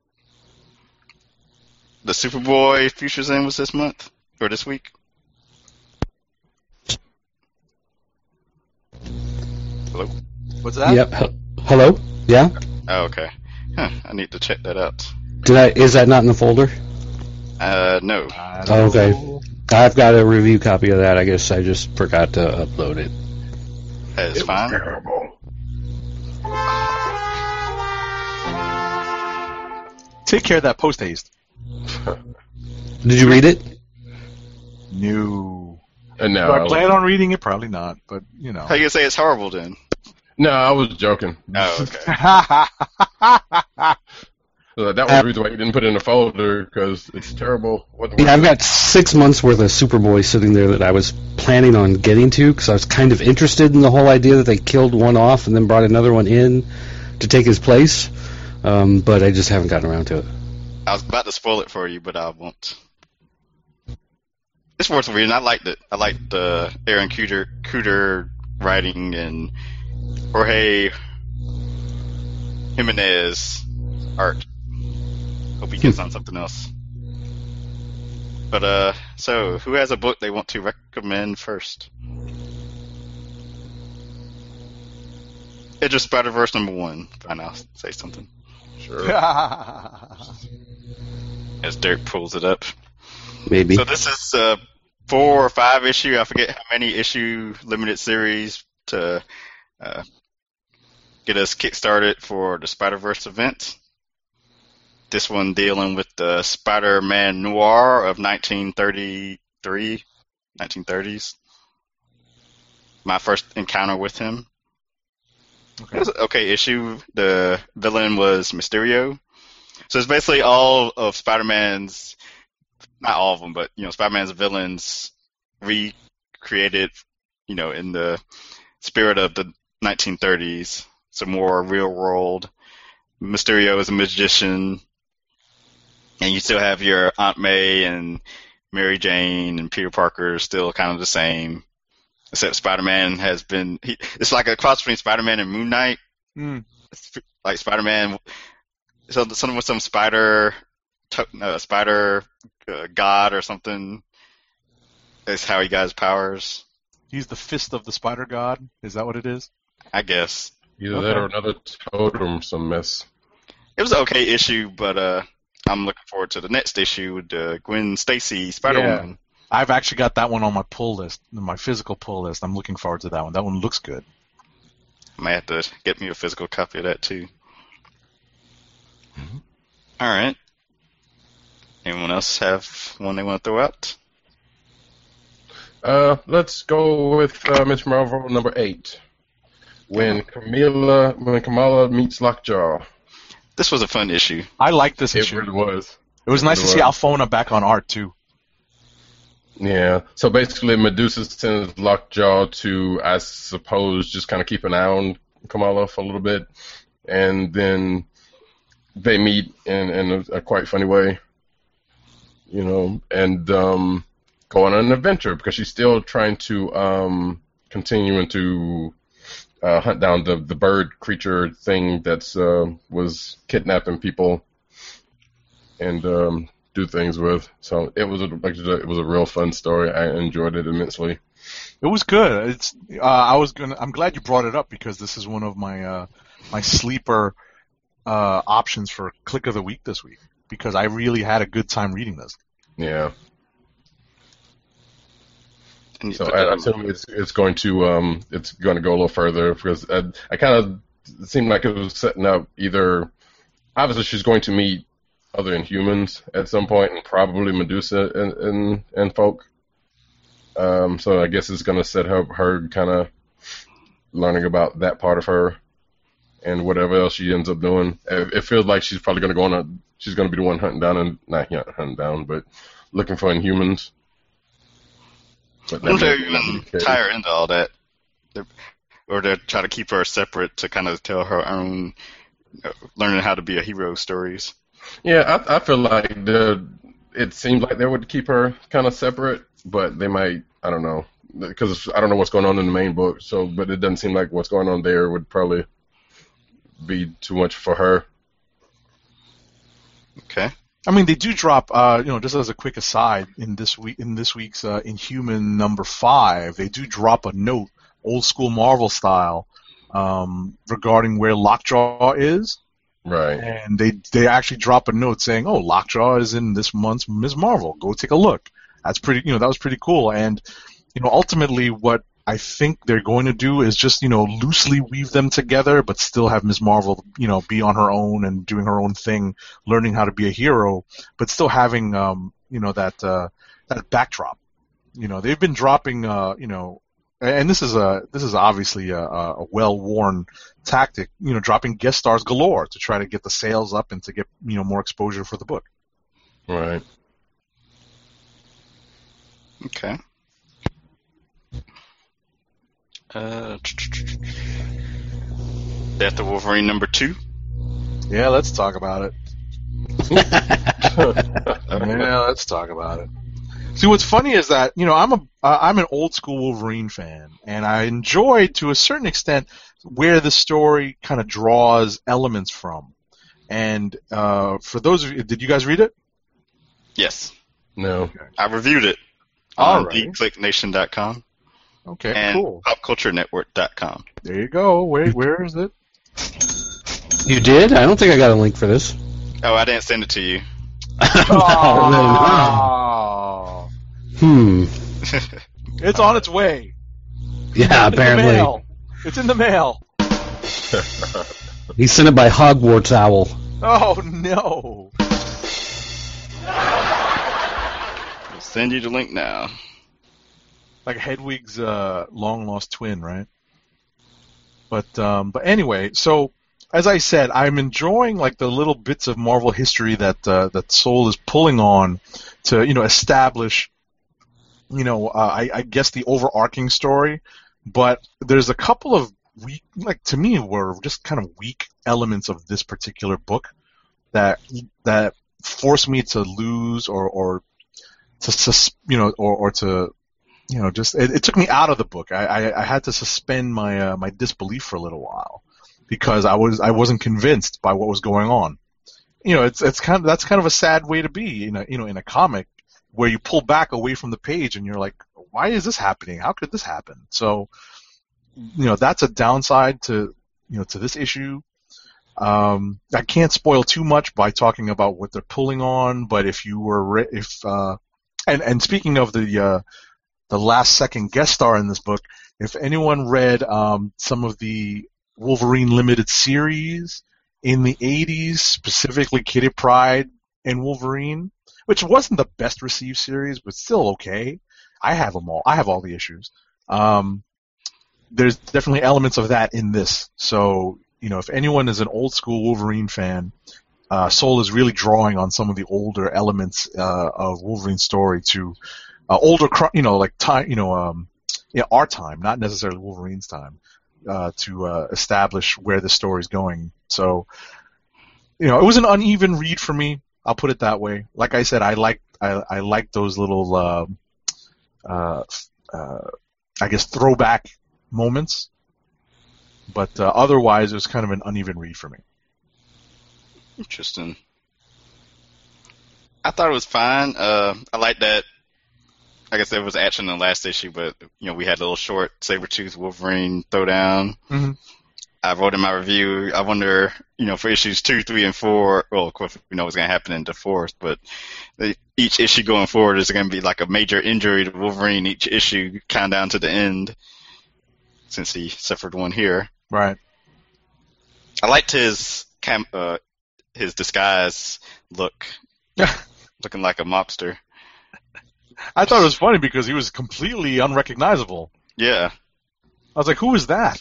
Speaker 5: The Superboy Futures End was this month? Or this week? Hello?
Speaker 9: What's that?
Speaker 6: Yep. H- Hello? Yeah?
Speaker 5: Oh, okay. Huh, I need to check that out.
Speaker 6: Did I? Is that not in the folder?
Speaker 5: Uh, no.
Speaker 6: Oh, okay. I've got a review copy of that. I guess I just forgot to upload it.
Speaker 5: That's
Speaker 8: It was
Speaker 5: fine.
Speaker 8: terrible.
Speaker 9: Take care of that post haste.
Speaker 6: Did you read it?
Speaker 9: No.
Speaker 8: And now,
Speaker 9: Do I plan on reading it? Probably not, but you know.
Speaker 5: How you gonna say it's horrible then?
Speaker 8: no, I was joking.
Speaker 5: Oh, okay.
Speaker 8: So that was the reason why you didn't put it in the folder, because it's terrible. What,
Speaker 6: Yeah, I've got six months worth of Superboy sitting there that I was planning on getting to because I was kind of interested in the whole idea that they killed one off and then brought another one in to take his place, um, but I just haven't gotten around to it.
Speaker 5: I was about to spoil it for you, but I won't. It's worth reading. I liked it. I liked the Aaron Cooter, Cooter writing and Jorge Jimenez art. Hope he gets on something else. But, uh, so, who has a book they want to recommend first? It's just Spider-Verse number one. Fine, I'll say something.
Speaker 8: Sure.
Speaker 5: As Dirk pulls it up.
Speaker 6: Maybe.
Speaker 5: So this is a four or five issue, I forget how many issue limited series to uh, get us kickstarted for the Spider-Verse event. This one dealing with the Spider-Man noir of nineteen thirty-three, nineteen thirties. My first encounter with him. Okay. It was an okay issue. The villain was Mysterio. So it's basically all of Spider-Man's, not all of them, but, you know, Spider-Man's villains recreated, you know, in the spirit of the nineteen thirties. Some more real world. Mysterio is a magician. And you still have your Aunt May and Mary Jane and Peter Parker still kind of the same. Except Spider-Man has been... He, it's like a cross between Spider-Man and Moon Knight.
Speaker 9: Mm.
Speaker 5: Like Spider-Man... So something with some spider... Uh, spider uh, god or something. Is how he got his powers.
Speaker 9: He's the fist of the spider god? Is that what it is?
Speaker 5: I guess.
Speaker 8: Either
Speaker 9: Okay.
Speaker 8: that or another totem, some mess.
Speaker 5: It was an okay issue, but uh, I'm looking forward to the next issue with uh, Gwen Stacy, Spider-Woman.
Speaker 9: Yeah. I've actually got that one on my pull list, my physical pull list. I'm looking forward to that one. That one looks good.
Speaker 5: I might have to get me a physical copy of that, too. Mm-hmm. All right. Anyone else have one they want to throw out?
Speaker 8: Uh, let's go with uh, Miz Marvel number eight. When Camila, when Kamala meets Lockjaw.
Speaker 5: This was a fun issue.
Speaker 9: I like this
Speaker 8: It
Speaker 9: issue.
Speaker 8: really was.
Speaker 9: It was
Speaker 8: It
Speaker 9: nice
Speaker 8: really
Speaker 9: to see
Speaker 8: was.
Speaker 9: Alfona back on art, too.
Speaker 8: Yeah. So basically, Medusa sends Lockjaw to, I suppose, just kind of keep an eye on Kamala for a little bit. and then they meet in, in a, a quite funny way, you know, and um, go on an adventure because she's still trying to um, continue to uh, hunt down the, the bird creature thing that's uh, was kidnapping people and um, do things with. So it was a, like it was a real fun story. I enjoyed it immensely.
Speaker 9: It was good. It's uh, I was gonna. I'm glad you brought it up because this is one of my uh, my sleeper uh, options for Click of the Week this week because I really had a good time reading this.
Speaker 8: Yeah.
Speaker 5: And
Speaker 8: So
Speaker 5: but,
Speaker 8: I
Speaker 5: um,
Speaker 8: assume it's it's going to um it's going to go a little further because I, I kind of it seemed like it was setting up either obviously she's going to meet other Inhumans at some point and probably Medusa and and, and folk. Um, so I guess it's going to set her her kind of learning about that part of her and whatever else she ends up doing. It, it feels like she's probably going to go on a she's going to be the one hunting down and not hunting down but looking for Inhumans. But
Speaker 5: I wonder if
Speaker 8: that
Speaker 5: they're
Speaker 8: may not be
Speaker 5: even
Speaker 8: the case.
Speaker 5: tie her into all that. They're, or they're trying to keep her separate to kind of tell her own uh, learning how to be a hero stories.
Speaker 8: Yeah, I, I feel like the it seemed like they would keep her kind of separate, but they might, I don't know, because I don't know what's going on in the main book, so, but it doesn't seem like what's going on there would probably be too much for her.
Speaker 5: Okay.
Speaker 9: I mean, they do drop. Uh, you know, just as a quick aside, in this week, in this week's uh, Inhuman number five, they do drop a note, old school Marvel style, um, regarding where Lockjaw is.
Speaker 8: Right.
Speaker 9: And they they actually drop a note saying, "Oh, Lockjaw is in this month's Miz Marvel. Go take a look." That's pretty. You know, that was pretty cool. And you know, ultimately, what I think they're going to do is just you know loosely weave them together, but still have Miz Marvel you know be on her own and doing her own thing, learning how to be a hero, but still having um you know that uh, that backdrop. You know, they've been dropping uh you know. And this is a this is obviously a, a well-worn tactic, you know, dropping guest stars galore to try to get the sales up and to get you know more exposure for the book.
Speaker 8: Right.
Speaker 5: Okay. Uh, Death of Wolverine number two.
Speaker 9: Yeah, let's talk about it. yeah, let's talk about it. See, what's funny is that you know I'm a uh, I'm an old school Wolverine fan, and I enjoyed to a certain extent where the story kind of draws elements from. And uh, for those of you, did you guys read it?
Speaker 5: Yes.
Speaker 8: No.
Speaker 5: I reviewed it
Speaker 9: All
Speaker 5: on
Speaker 9: right.
Speaker 5: geek click nation dot com
Speaker 9: Okay,
Speaker 5: and
Speaker 9: cool.
Speaker 5: pop culture network dot com.
Speaker 9: There you go. Wait, where is it?
Speaker 6: You did? I don't think I got a link for this.
Speaker 5: Oh, I didn't send it to you.
Speaker 9: Oh.
Speaker 6: Hmm.
Speaker 9: It's on its way.
Speaker 6: Yeah,
Speaker 9: It's in the
Speaker 6: apparently.
Speaker 9: mail. It's in the mail.
Speaker 6: He sent it by Hogwarts Owl.
Speaker 9: Oh no.
Speaker 5: I'll send you the link now.
Speaker 9: Like Hedwig's uh, long lost twin, right? But um, but anyway, so as I said, I'm enjoying like the little bits of Marvel history that uh, that Soule is pulling on to you know establish, you know, uh, I, I guess the overarching story. But there's a couple of weak, like to me, were just kind of weak elements of this particular book that that forced me to lose or or to sus, you know or or to you know just it, it took me out of the book. I I, I had to suspend my uh, my disbelief for a little while. Because I was I wasn't convinced by what was going on, you know. It's it's kind of that's kind of a sad way to be in a you know in a comic where you pull back away from the page and you're like, why is this happening? How could this happen? So, you know, that's a downside to you know to this issue. Um, I can't spoil too much by talking about what they're pulling on, but if you were re- if uh, and and speaking of the uh, the last second guest star in this book, if anyone read um, some of the Wolverine limited series in the eighties, specifically Kitty Pryde and Wolverine, which wasn't the best received series, but still okay. I have them all. I have all the issues. Um, there's definitely elements of that in this. So, you know, if anyone is an old school Wolverine fan, uh, Soule is really drawing on some of the older elements uh, of Wolverine's story to uh, older, you know, like time, you know, um, yeah, our time, not necessarily Wolverine's time. uh, to uh, establish where the story's going. So, you know, it was an uneven read for me. I'll put it that way. Like I said, I like I, I like those little, uh, uh, uh, I guess, throwback moments. But uh, otherwise, it was kind of an uneven read for me.
Speaker 5: Interesting. I thought it was fine. Uh, I like that. I guess there was action in the last issue, but you know we had a little short Sabretooth Wolverine throwdown.
Speaker 9: Mm-hmm.
Speaker 5: I wrote in my review. I wonder, you know, for issues two, three, and four. Well, of course, we know what's going to happen in the fourth, but the, each issue going forward is going to be like a major injury to Wolverine. Each issue, count down to the end, since he suffered one here.
Speaker 9: Right.
Speaker 5: I liked his cam, uh, his disguise look, looking like a mobster.
Speaker 9: I thought it was funny because he was completely unrecognizable.
Speaker 5: Yeah.
Speaker 9: I was like, who is that?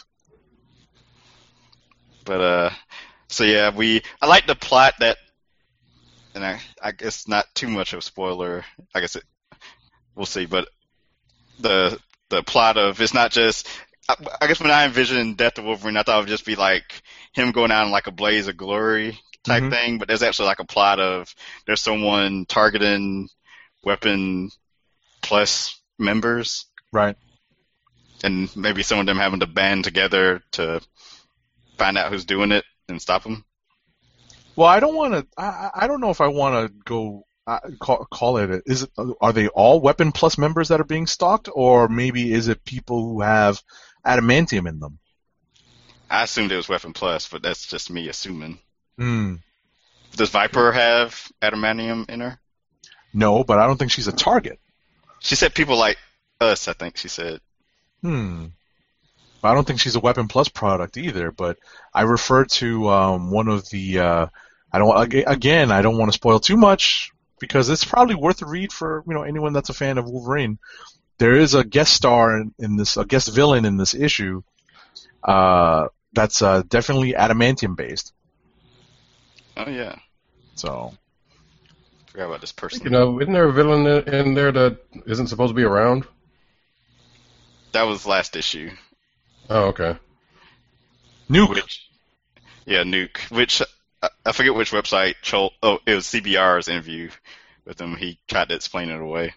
Speaker 5: But, uh, so yeah, we, I like the plot that, and I, I guess not too much of a spoiler, I guess it, we'll see, but the, the plot of, it's not just, I, I guess when I envisioned Death of Wolverine, I thought it would just be like him going out in like a blaze of glory type
Speaker 9: Mm-hmm.
Speaker 5: thing, but there's actually like a plot of, there's someone targeting Weapon Plus members.
Speaker 9: Right.
Speaker 5: And maybe some of them having to band together to find out who's doing it and stop them.
Speaker 9: Well, I don't want to. I, I don't know if I want to go uh, call, call it. A, is it? Are they all Weapon Plus members that are being stalked, or maybe is it people who have adamantium in them?
Speaker 5: I assumed it was Weapon Plus, but that's just me assuming.
Speaker 9: Hmm.
Speaker 5: Does Viper have adamantium in her?
Speaker 9: No, but I don't think she's a target.
Speaker 5: She said people like us. I think she said.
Speaker 9: Hmm. I don't think she's a Weapon Plus product either, but I refer to um, one of the. Uh, I don't again. I don't want to spoil too much because it's probably worth a read for you know anyone that's a fan of Wolverine. There is a guest star in, in this, a guest villain in this issue. Uh, that's uh, definitely adamantium based.
Speaker 5: Oh yeah.
Speaker 9: So.
Speaker 5: Forgot about this person.
Speaker 8: You know, isn't there a villain in in there that isn't supposed to be around?
Speaker 5: That was last issue.
Speaker 8: Oh, okay.
Speaker 9: Nuke.
Speaker 5: Which, yeah, Nuke. Which I, I forget which website. Chol, oh, it was C B R's interview with him. He tried to explain it away.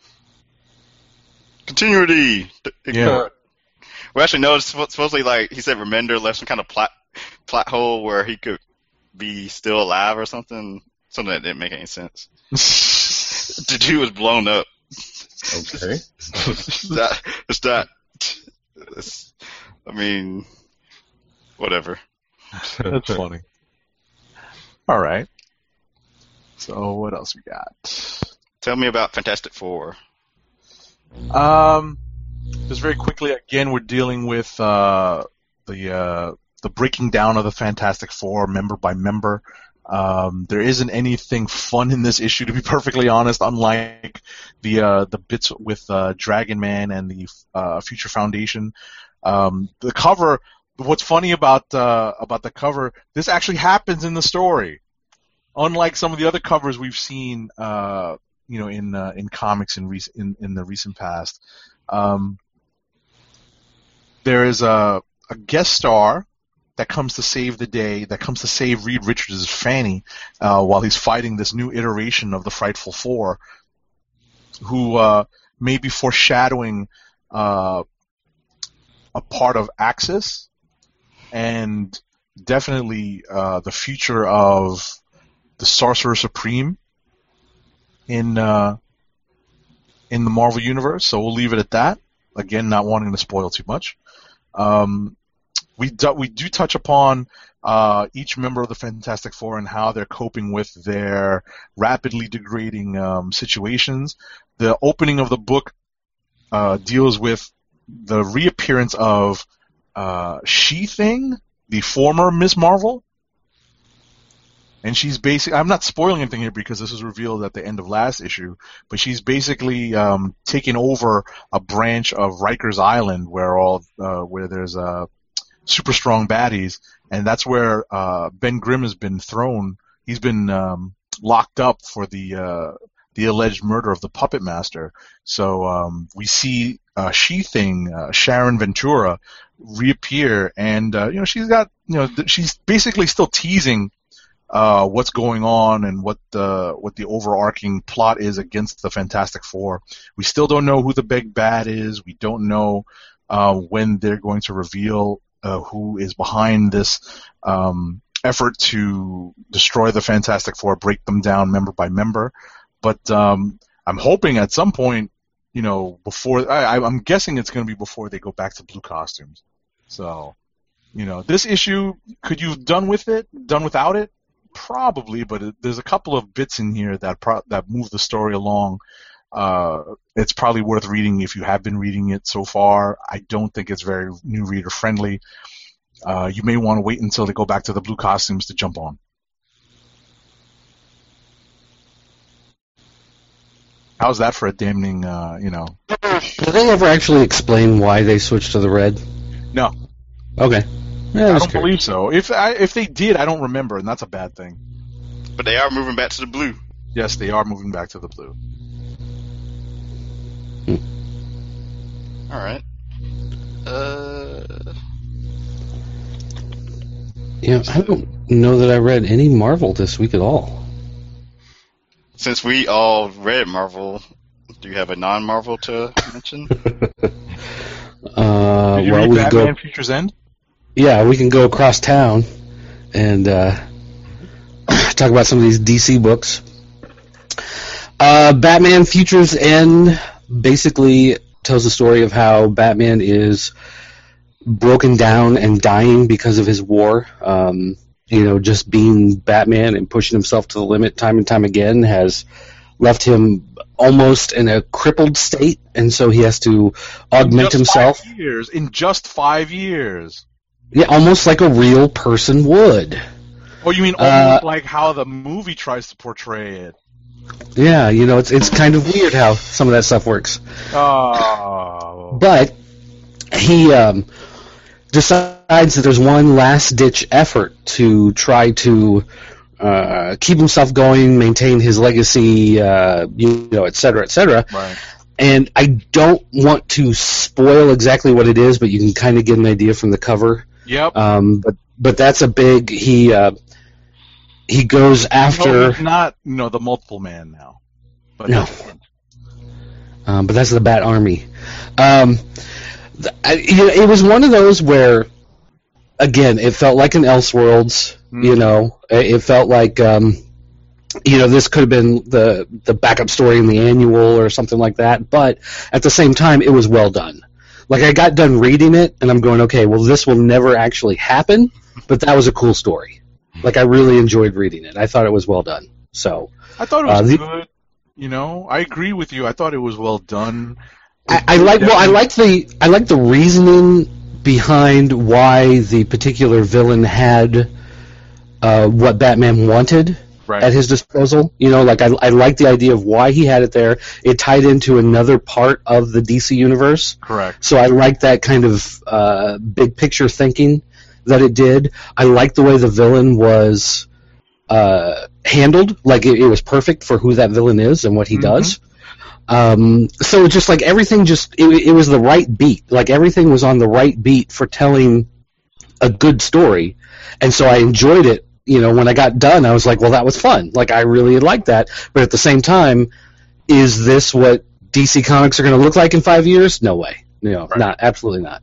Speaker 5: Continuity.
Speaker 9: Yeah.
Speaker 5: Well, actually, no. It's supposedly like he said. Remender left some kind of plot plot hole where he could be still alive or something. Something that didn't make any sense. The dude was blown up.
Speaker 8: Okay.
Speaker 5: It's not. It's not. It's, I mean, whatever.
Speaker 9: That's funny. All right. So what else we got?
Speaker 5: Tell me about Fantastic Four.
Speaker 9: Um, just very quickly, again, we're dealing with uh, the uh, the breaking down of the Fantastic Four member by member. Um, there isn't anything fun in this issue, to be perfectly honest. Unlike the uh, the bits with uh, Dragon Man and the uh, Future Foundation, um, the cover. What's funny about uh, about the cover? This actually happens in the story, unlike some of the other covers we've seen, uh, you know, in uh, in comics in, rec- in in the recent past. Um, there is a, a guest star that comes to save the day, that comes to save Reed Richards' Fanny uh, while he's fighting this new iteration of the Frightful Four, who uh, may be foreshadowing uh, a part of Axis and definitely uh, the future of the Sorcerer Supreme in uh, in the Marvel Universe. So we'll leave it at that. Again, not wanting to spoil too much. Um, We do, we do touch upon uh, each member of the Fantastic Four and how they're coping with their rapidly degrading um, situations. The opening of the book uh, deals with the reappearance of uh, She-Thing, the former Miz Marvel. And she's basically, I'm not spoiling anything here because this was revealed at the end of last issue, but she's basically um, taking over a branch of Rikers Island where all uh, where there's a uh, super strong baddies, and that's where uh, Ben Grimm has been thrown. He's been um, locked up for the uh, the alleged murder of the Puppet Master. So um, we see uh, She-Thing, uh, Sharon Ventura, reappear, and uh, you know she's got you know th- she's basically still teasing uh, what's going on and what the what the overarching plot is against the Fantastic Four. We still don't know who the big bad is. We don't know uh, when they're going to reveal uh, who is behind this um, effort to destroy the Fantastic Four, break them down member by member. But um, I'm hoping at some point, you know, before I, I'm guessing it's going to be before they go back to blue costumes. So, you know, this issue, could you have done with it, done without it? Probably, but it, there's a couple of bits in here that pro- that move the story along. Uh, it's probably worth reading if you have been reading it so far. I don't think it's very new reader friendly. Uh, you may want to wait until they go back to the blue costumes to jump on. How's that for a damning, uh, you know?
Speaker 6: Did they ever actually explain why they switched to the red?
Speaker 9: No.
Speaker 6: Okay. Yeah,
Speaker 9: I don't believe so. If I, if they did, I don't remember, and that's a bad thing.
Speaker 5: But they are moving back to the blue.
Speaker 9: Yes, they are moving back to the blue.
Speaker 5: Hmm. All right. Uh.
Speaker 6: Yeah, I don't know that I read any Marvel this week at all.
Speaker 5: Since we all read Marvel, do you have a non-Marvel to mention?
Speaker 6: uh,
Speaker 9: Did you
Speaker 6: well,
Speaker 9: read
Speaker 6: we can
Speaker 9: Batman
Speaker 6: go.
Speaker 9: Future's End?
Speaker 6: Yeah, we can go across town and uh, talk about some of these D C books. Uh, Batman Future's End basically tells the story of how Batman is broken down and dying because of his war. Um, you know, just being Batman and pushing himself to the limit time and time again has left him almost in a crippled state, and so he has to augment
Speaker 9: in just
Speaker 6: himself.
Speaker 9: Five years, in just five years.
Speaker 6: Yeah, almost like a real person would.
Speaker 9: Oh, you mean almost uh, like how the movie tries to portray it?
Speaker 6: Yeah, you know, it's it's kind of weird how some of that stuff works.
Speaker 9: Oh.
Speaker 6: But he um, decides that there's one last-ditch effort to try to uh, keep himself going, maintain his legacy, uh, you know, et cetera, et cetera.
Speaker 9: Right.
Speaker 6: And I don't want to spoil exactly what it is, but you can kind of get an idea from the cover.
Speaker 9: Yep.
Speaker 6: Um, but but that's a big he. Uh, he goes after.
Speaker 9: No, he's not you know the multiple man now. But
Speaker 6: no. Um, but that's the Bat Army. Um, the, I, you know, it was one of those where, again, it felt like an Elseworlds. Mm-hmm. You know, it, it felt like. Um, You know, this could have been the the backup story in the annual or something like that, but at the same time, it was well done. Like, I got done reading it, and I'm going, okay, well, this will never actually happen, but that was a cool story. Like, I really enjoyed reading it. I thought it was well done. So
Speaker 9: I thought it was
Speaker 6: uh, the,
Speaker 9: good. You know, I agree with you. I thought it was well done.
Speaker 6: I, I like well, I like the I like the reasoning behind why the particular villain had uh, what Batman wanted. Right. At his disposal. You know, like I, I like the idea of why he had it there. It tied into another part of the D C universe.
Speaker 9: Correct.
Speaker 6: So I like that kind of uh, big picture thinking that it did. I like the way the villain was uh, handled. Like it, it was perfect for who that villain is and what he mm-hmm. does. Um, so it's just like everything just, it, it was the right beat. Like everything was on the right beat for telling a good story. And so I enjoyed it. You know, when I got done, I was like, well, that was fun. Like, I really liked that. But at the same time, is this what D C Comics are going to look like in five years? No way. You know, right. not, absolutely not.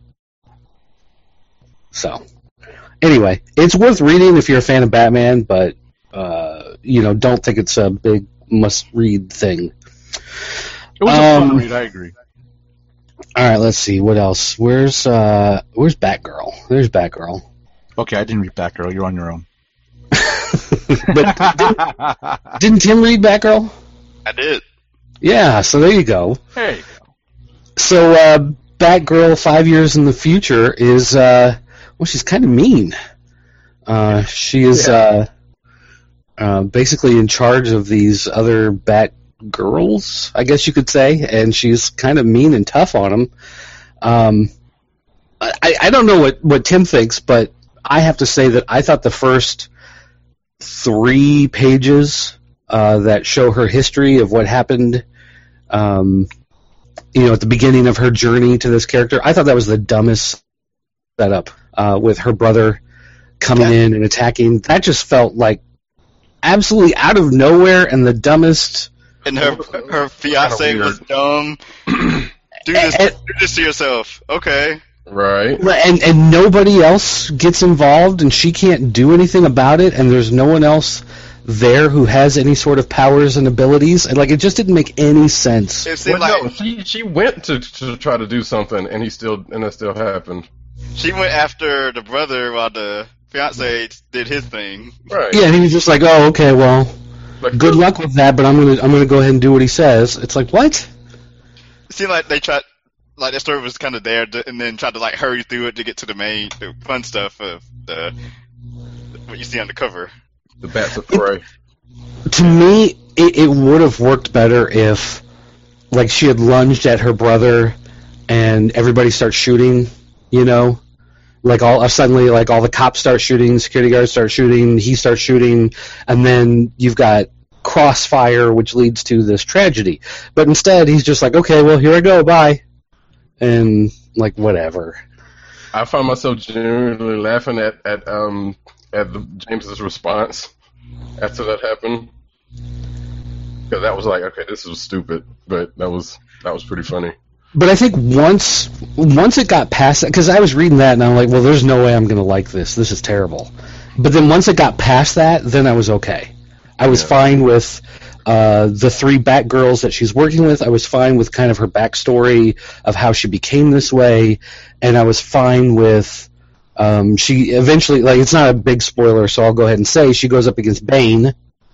Speaker 6: So, anyway, it's worth reading if you're a fan of Batman, but, uh, you know, don't think it's a big must-read thing.
Speaker 9: It was um, a fun read, I agree.
Speaker 6: All right, let's see. What else? Where's, uh, where's Batgirl? There's Batgirl.
Speaker 9: Okay, I didn't read Batgirl. You're on your own.
Speaker 6: But didn't, didn't Tim read Batgirl?
Speaker 5: I did.
Speaker 6: Yeah, so there you go.
Speaker 9: There you go.
Speaker 6: So uh, Batgirl, five years in the future, is uh, well, she's kind of mean. Uh, she is yeah. uh, uh, basically in charge of these other Batgirls, I guess you could say, and she's kind of mean and tough on them. Um, I, I don't know what, what Tim thinks, but I have to say that I thought the first three pages uh, that show her history of what happened um, you know, at the beginning of her journey to this character. I thought that was the dumbest setup uh, with her brother coming
Speaker 5: Yeah.
Speaker 6: in and attacking. That just felt like absolutely out of nowhere and the dumbest.
Speaker 5: And her her fiance
Speaker 8: Kinda
Speaker 5: was
Speaker 8: weird.
Speaker 5: dumb. do this,
Speaker 6: And-
Speaker 5: do this to yourself. Okay.
Speaker 8: Right.
Speaker 6: And and nobody else gets involved, and she can't do anything about it, and there's no one else there who has any sort of powers and abilities. And like, it just didn't make any sense.
Speaker 5: It seemed
Speaker 8: Well,
Speaker 5: like
Speaker 8: no, she she went to to try to do something, and he still and it still happened.
Speaker 5: she went after the brother while the fiance did his thing.
Speaker 8: Right.
Speaker 6: Yeah, and he was just like, "Oh, okay, well,
Speaker 8: Like,
Speaker 6: good luck with that, but I'm gonna I'm gonna go ahead and do what he says." It's like, what?
Speaker 5: It seemed like they tried, like that story was kind of there, to, and then tried to like hurry through it to get to the main, the fun stuff of the what you see on the cover.
Speaker 8: The bats of prey.
Speaker 6: To me, it, it would have worked better if, like, she had lunged at her brother, and everybody starts shooting. You know, like all suddenly, like all the cops start shooting, security guards start shooting, he starts shooting, and then you've got crossfire, which leads to this tragedy. But instead, he's just like, "Okay, well, here I go, bye," and like whatever.
Speaker 8: I found myself genuinely laughing at at um at the, James's response after that happened, because that was like, okay, this was stupid, but that was that was pretty funny.
Speaker 6: But I think once once it got past that, because I was reading that and I'm like, well, there's no way I'm going to like this. This is terrible. But then once it got past that, then I was okay. I was
Speaker 8: Yeah.
Speaker 6: fine with uh, the three Batgirls that she's working with. I was fine with kind of her backstory of how she became this way, and I was fine with um, she eventually, like, it's not a big spoiler, so I'll go ahead and say she goes up against Bane.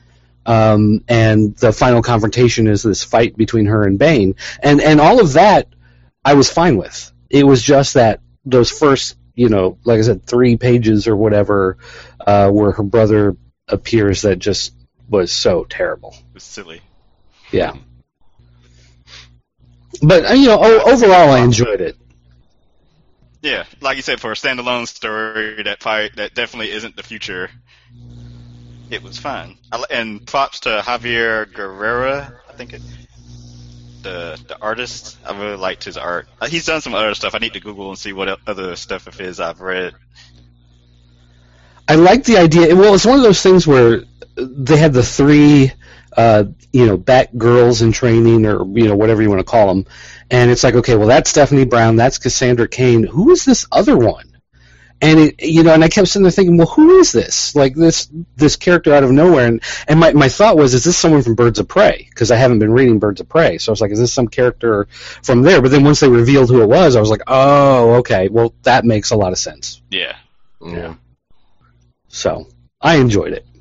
Speaker 6: Um, and the final confrontation is this fight between her and Bane, and and all of that I was fine with. It was just that those first, you know, like I said, three pages or whatever, uh, where her brother appears, that just was so terrible.
Speaker 5: It was silly.
Speaker 6: Yeah, but uh, you know, o- overall I enjoyed it.
Speaker 5: Yeah, like you said, for a standalone story, that fight that definitely isn't the future. It was fine. I, li- and props to Javier Guerrera, I think it, the the artist. I really liked his art. Uh, he's done some other stuff. I need to Google and see what o- other stuff of his I've read.
Speaker 6: I like the idea. Well, it's one of those things where they had the three, uh, you know, Batgirls in training, or you know, whatever you want to call them, and it's like, okay, well, that's Stephanie Brown, that's Cassandra Cain. Who is this other one? And it, you know, and I kept sitting there thinking, well, who is this? Like this this character out of nowhere. And and my my thought was, is this someone from Birds of Prey? Because I haven't been reading Birds of Prey, so I was like, is this some character from there? But then once they revealed who it was, I was like, oh, okay, well, that makes a lot of sense.
Speaker 5: Yeah.
Speaker 8: Yeah.
Speaker 6: So I enjoyed it.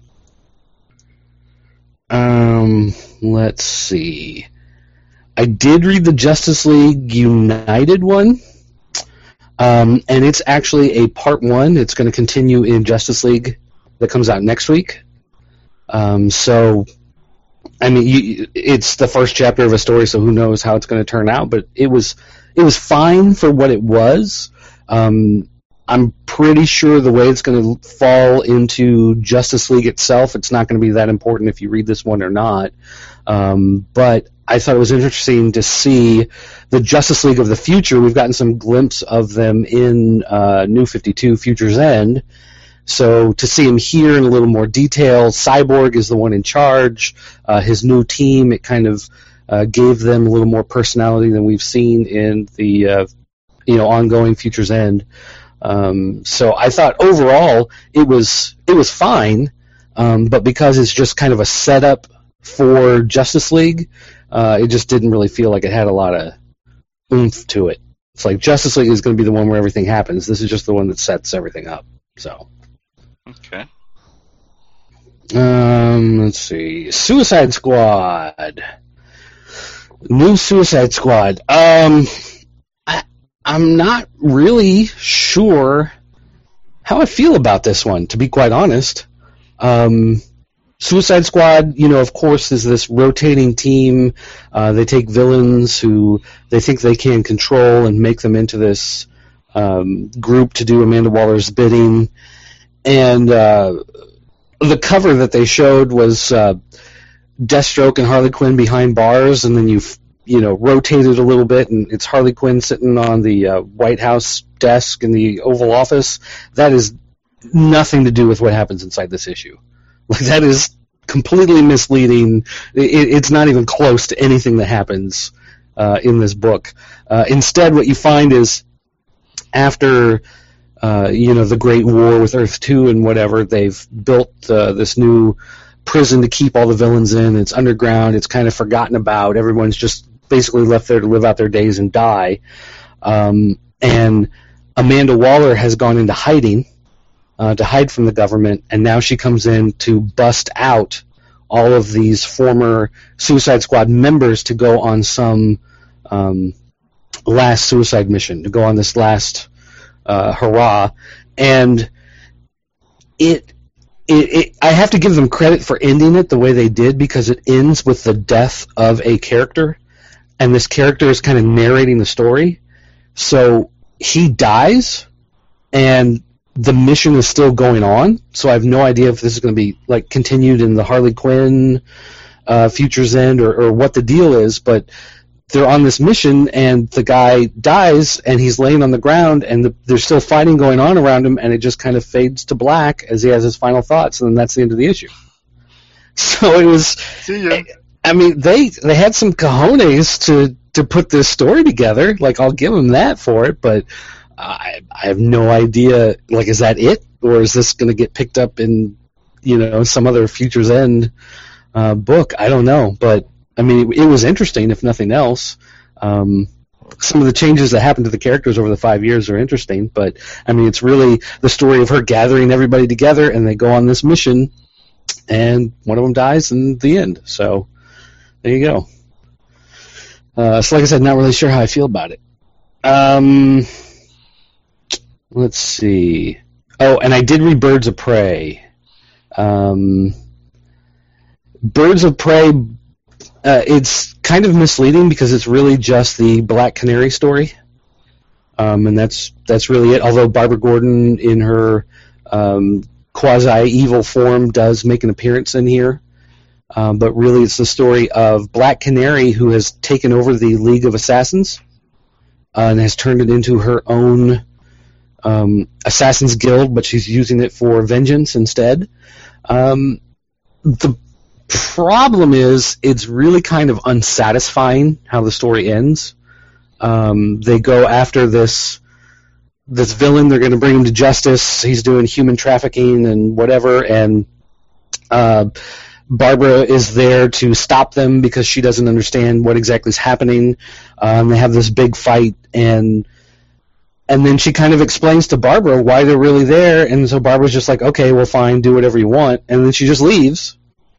Speaker 6: Um, let's see. I did read the Justice League United one, um, and it's actually a part one. It's going to continue in Justice League that comes out next week. Um, so, I mean, you, it's the first chapter of a story, so who knows how it's going to turn out? But it was it was fine for what it was. Um, I'm pretty sure the way it's going to fall into Justice League itself, it's not going to be that important if you read this one or not. Um, but I thought it was interesting to see the Justice League of the future. We've gotten some glimpse of them in uh, New fifty-two, Future's End. So to see him here in a little more detail, Cyborg is the one in charge. Uh, his new team, it kind of uh, gave them a little more personality than we've seen in the uh, you know ongoing Future's End. Um, so I thought overall it was it was fine, um, but because it's just kind of a setup for Justice League, uh, it just didn't really feel like it had a lot of oomph to it. It's like Justice League is going to be the one where everything happens. This is just the one that sets everything up. So,
Speaker 5: Okay.
Speaker 6: um, let's see, Suicide Squad, new Suicide Squad. Um, I, I'm not really sure how I feel about this one, to be quite honest. Um, Suicide Squad, you know, of course, is this rotating team. Uh, they take villains who they think they can control and make them into this um, group to do Amanda Waller's bidding. And uh, the cover that they showed was uh, Deathstroke and Harley Quinn behind bars, and then you you know, rotated a little bit, and it's Harley Quinn sitting on the uh, White House desk in the Oval Office. That is nothing to do with what happens inside this issue. Like, that is completely misleading. It, it's not even close to anything that happens uh, in this book. Uh, instead, what you find is after, uh, you know, the Great War with Earth two and whatever, they've built uh, this new prison to keep all the villains in. It's underground. It's kind of forgotten about. Everyone's just basically left there to live out their days and die. Um, and Amanda Waller has gone into hiding uh, to hide from the government, and now she comes in to bust out all of these former Suicide Squad members to go on some um, last suicide mission, to go on this last uh, hurrah. And it, it, it, I have to give them credit for ending it the way they did, because it ends with the death of a character, and this character is kind of narrating the story. So he dies, and the mission is still going on, so I have no idea if this is going to be like continued in the Harley Quinn uh, Future's End or, or what the deal is, but they're on this mission, and the guy dies, and he's laying on the ground, and the, there's still fighting going on around him, and it just kind of fades to black as he has his final thoughts, and then that's the end of the issue. So it was...
Speaker 5: See ya.
Speaker 6: I mean, they they had some cojones to, to put this story together. Like, I'll give them that for it, but I I have no idea. Like, is that it, or is this going to get picked up in, you know, some other Future's End uh, book? I don't know, but I mean, it, it was interesting, if nothing else. Um, some of the changes that happened to the characters over the five years are interesting, but I mean, it's really the story of her gathering everybody together, and they go on this mission, and one of them dies in the end. So there you go. Uh, so like I said, not really sure how I feel about it. Um, let's see. Oh, and I did read Birds of Prey. Um, Birds of Prey, uh, it's kind of misleading because it's really just the Black Canary story. Um, and that's that's really it. Although Barbara Gordon, in her um, quasi-evil form, does make an appearance in here. Um, but really it's the story of Black Canary, who has taken over the League of Assassins uh, and has turned it into her own um, Assassin's Guild, but she's using it for vengeance instead. Um, the problem is it's really kind of unsatisfying how the story ends. Um, they go after this this villain. They're going to bring him to justice. He's doing human trafficking and whatever, and uh, Barbara is there to stop them because she doesn't understand what exactly is happening. Um, they have this big fight, and and then she kind of explains to Barbara why they're really there, and so Barbara's just like, okay, well, fine, do whatever you want, and then she just leaves,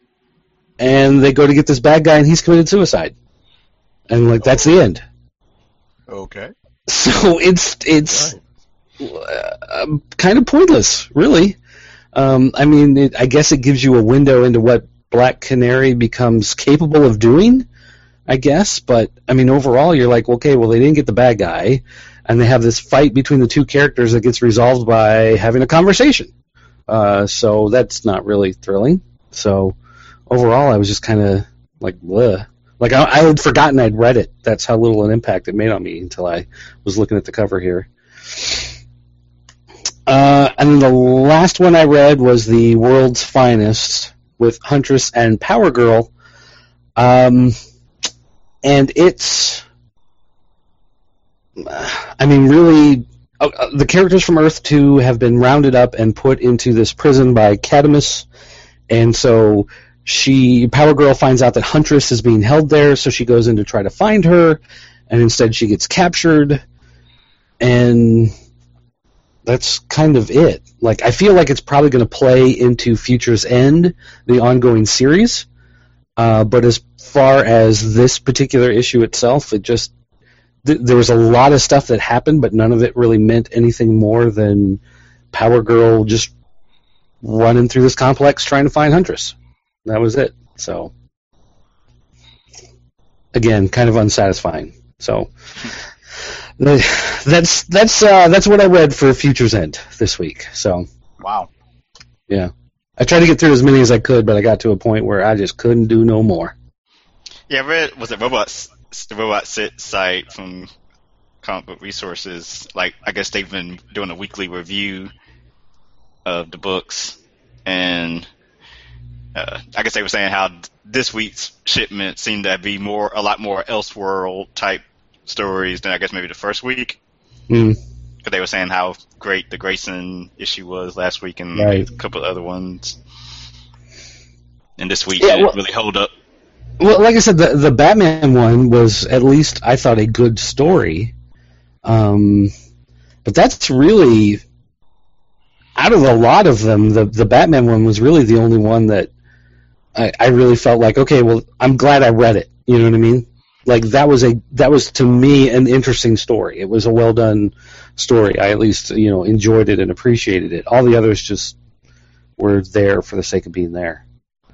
Speaker 6: and they go to get this bad guy, and he's committed suicide, and like that's the end.
Speaker 9: Okay.
Speaker 6: So it's it's uh, kind of pointless, really. Um, I mean, it, I guess it gives you a window into what Black Canary becomes capable of doing, I guess. But, I mean, overall, you're like, okay, well, they didn't get the bad guy, and they have this fight between the two characters that gets resolved by having a conversation. Uh, so that's not really thrilling. So, overall, I was just kind of like, bleh. Like, I, I had forgotten I'd read it. That's how little an impact it made on me until I was looking at the cover here. Uh, and then the last one I read was The World's Finest with Huntress and Power Girl. Um, and it's, I mean, really, uh, the characters from Earth two have been rounded up and put into this prison by Cadmus, and so she, Power Girl finds out that Huntress is being held there, so she goes in to try to find her, and instead she gets captured, and that's kind of it. Like, I feel like it's probably going to play into Future's End, the ongoing series, uh, but as far as this particular issue itself, it just, th- there was a lot of stuff that happened, but none of it really meant anything more than Power Girl just running through this complex trying to find Huntress. That was it. So, again, kind of unsatisfying. So, that's that's uh, that's what I read for Future's End this week. So,
Speaker 9: wow,
Speaker 6: yeah, I tried to get through as many as I could, but I got to a point where I just couldn't do no more.
Speaker 5: Yeah, I read, was it Robot it's the Robot Sit site from Comic Book Resources, like I guess they've been doing a weekly review of the books, and uh, I guess they were saying how this week's shipment seemed to be more a lot more Elseworld type stories than I guess maybe the first week.
Speaker 6: Mm.
Speaker 5: Because they were saying how great the Grayson issue was last week, and
Speaker 6: right.
Speaker 5: a couple of other ones. And this week
Speaker 6: yeah,
Speaker 5: didn't
Speaker 6: well,
Speaker 5: really hold up.
Speaker 6: Well, like I said, the the Batman one was at least I thought a good story. Um, but that's really, out of a lot of them, the the Batman one was really the only one that I, I really felt like, okay, well, I'm glad I read it. You know what I mean? Like that was a that was to me an interesting story. It was a well done story. I at least you know enjoyed it and appreciated it. All the others just were there for the sake of being there.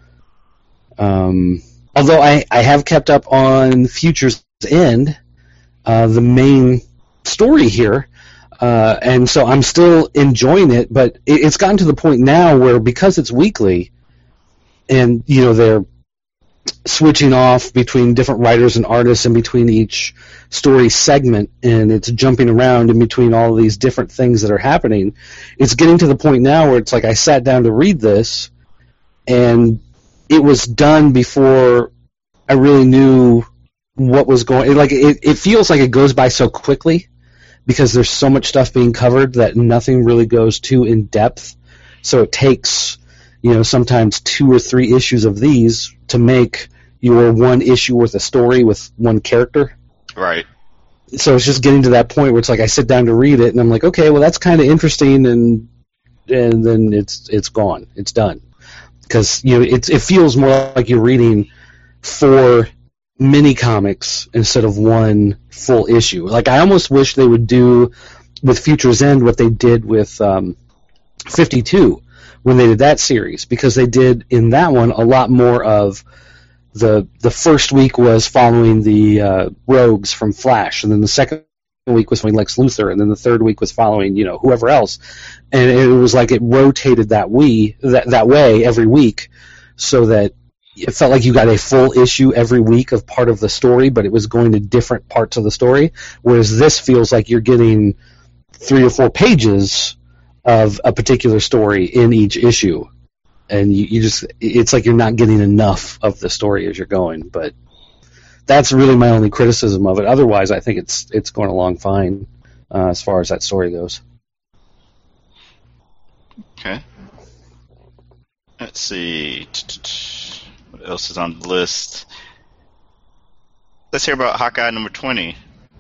Speaker 6: Um, although I, I have kept up on Future's End, uh, the main story here, uh, and so I'm still enjoying it. But it, it's gotten to the point now where because it's weekly, and you know they're switching off between different writers and artists in between each story segment, and it's jumping around in between all of these different things that are happening. It's getting to the point now where it's like I sat down to read this, and it was done before I really knew what was going. Like it, it feels like it goes by so quickly because there's so much stuff being covered that nothing really goes too in depth. So it takes, you know, sometimes two or three issues of these to make your one issue worth of story with one character.
Speaker 5: Right.
Speaker 6: So it's just getting to that point where it's like I sit down to read it and I'm like, okay, well that's kind of interesting, and and then it's it's gone, it's done, because you know it's it feels more like you're reading four mini comics instead of one full issue. Like I almost wish they would do with Future's End what they did with um, fifty-two. When they did that series, because they did in that one a lot more of the the first week was following the uh, rogues from Flash, and then the second week was following Lex Luthor, and then the third week was following you know whoever else, and it was like it rotated that we that that way every week, so that it felt like you got a full issue every week of part of the story, but it was going to different parts of the story. Whereas this feels like you're getting three or four pages of a particular story in each issue, and you, you just it's like you're not getting enough of the story as you're going. But that's really my only criticism of it. Otherwise, I think it's it's going along fine uh, as far as that story goes.
Speaker 5: Okay. Let's see. What else is on the list? Let's hear about Hawkeye number twenty.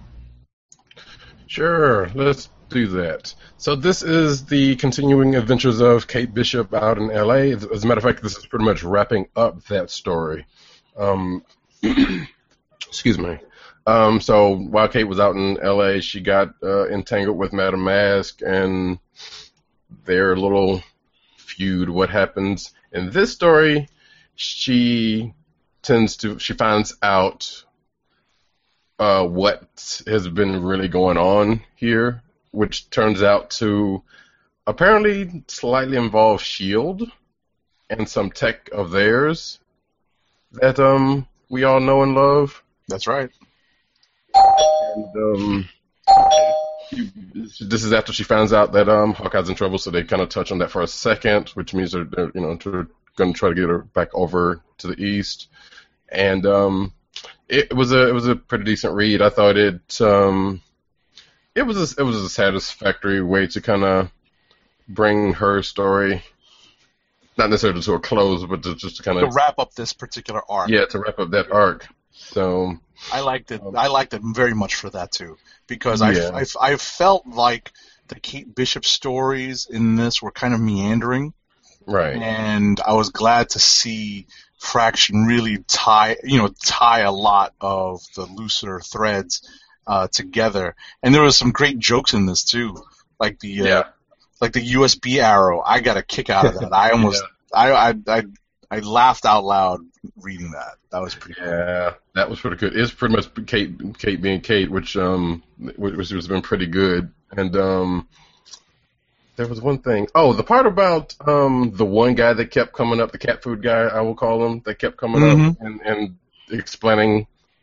Speaker 8: Sure, let's do that. So this is the continuing adventures of Kate Bishop out in L A. As a matter of fact, this is pretty much wrapping up that story. Um, excuse me. Um, so while Kate was out in L A, she got uh, entangled with Madame Mask and their little feud. What happens in this story? She tends to she finds out uh, what has been really going on here, which turns out to apparently slightly involve S H I E L D and some tech of theirs that um we all know and love.
Speaker 9: That's right.
Speaker 8: And um, this is after she finds out that um Hawkeye's in trouble, so they kind of touch on that for a second, which means they're, they're you know they're going to try to get her back over to the east. And um, it was a it was a pretty decent read. I thought it um. It was a, it was a satisfactory way to kind of bring her story, not necessarily to a close, but to, just to kind of
Speaker 9: to wrap up this particular arc.
Speaker 8: Yeah, to wrap up that arc. So
Speaker 9: I liked it. I liked it very much for that too, because
Speaker 8: yeah.
Speaker 9: I, I, I felt like the Kate Bishop stories in this were kind of meandering,
Speaker 8: right?
Speaker 9: And I was glad to see Fraction really tie you know tie a lot of the looser threads Uh, together, and there was some great jokes in this too, like the uh,
Speaker 8: yeah.
Speaker 9: like the U S B arrow. I got a kick out of that. I almost
Speaker 8: yeah.
Speaker 9: I, I I I laughed out loud reading that. That was pretty.
Speaker 8: Yeah, cool. That was pretty good. It's pretty much Kate Kate being Kate, which um which has been pretty good. And um there was one thing. Oh, the part about um the one guy that kept coming up, the cat food guy, I will call him, that kept coming
Speaker 9: mm-hmm.
Speaker 8: up and and explaining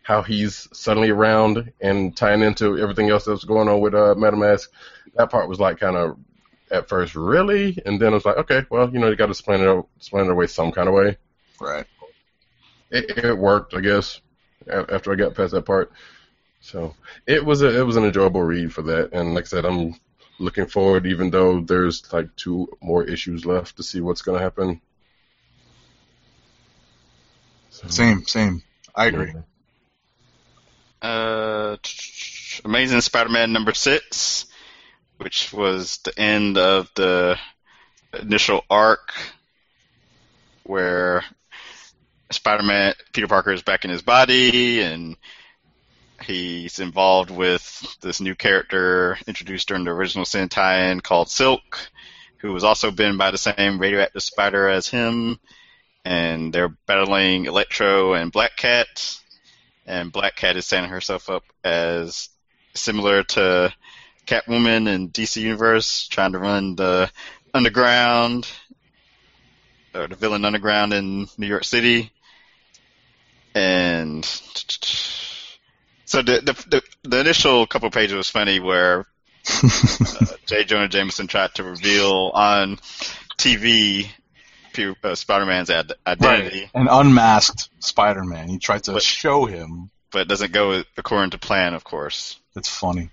Speaker 8: how he's suddenly around and tying into everything else that's going on with uh, MetaMask. That part was like kind of at first really, and then I was like, okay, well, you know, you got to explain it explain it away some kind of way.
Speaker 9: Right.
Speaker 8: It, it worked, I guess, after I got past that part. So it was a it was an enjoyable read for that, and like I said, I'm looking forward, even though there's like two more issues left, to see what's going to happen. So,
Speaker 9: Same, same. I agree.
Speaker 5: Uh, Amazing Spider-Man number six, which was the end of the initial arc where Spider-Man, Peter Parker is back in his body, and he's involved with this new character introduced during the original Sin tie-in called Silk, who was also bitten by the same radioactive spider as him, and they're battling Electro and Black Cat, and Black Cat is setting herself up as similar to Catwoman in D C Universe, trying to run the underground, or the villain underground in New York City. And so the the the, the initial couple pages was funny, where uh, J. Jonah Jameson tried to reveal on T V P- uh, Spider-Man's ad- identity.
Speaker 9: Right. An unmasked Spider-Man. He tried to
Speaker 5: But-
Speaker 9: show him.
Speaker 5: But it doesn't go according to plan, of course.
Speaker 9: That's funny.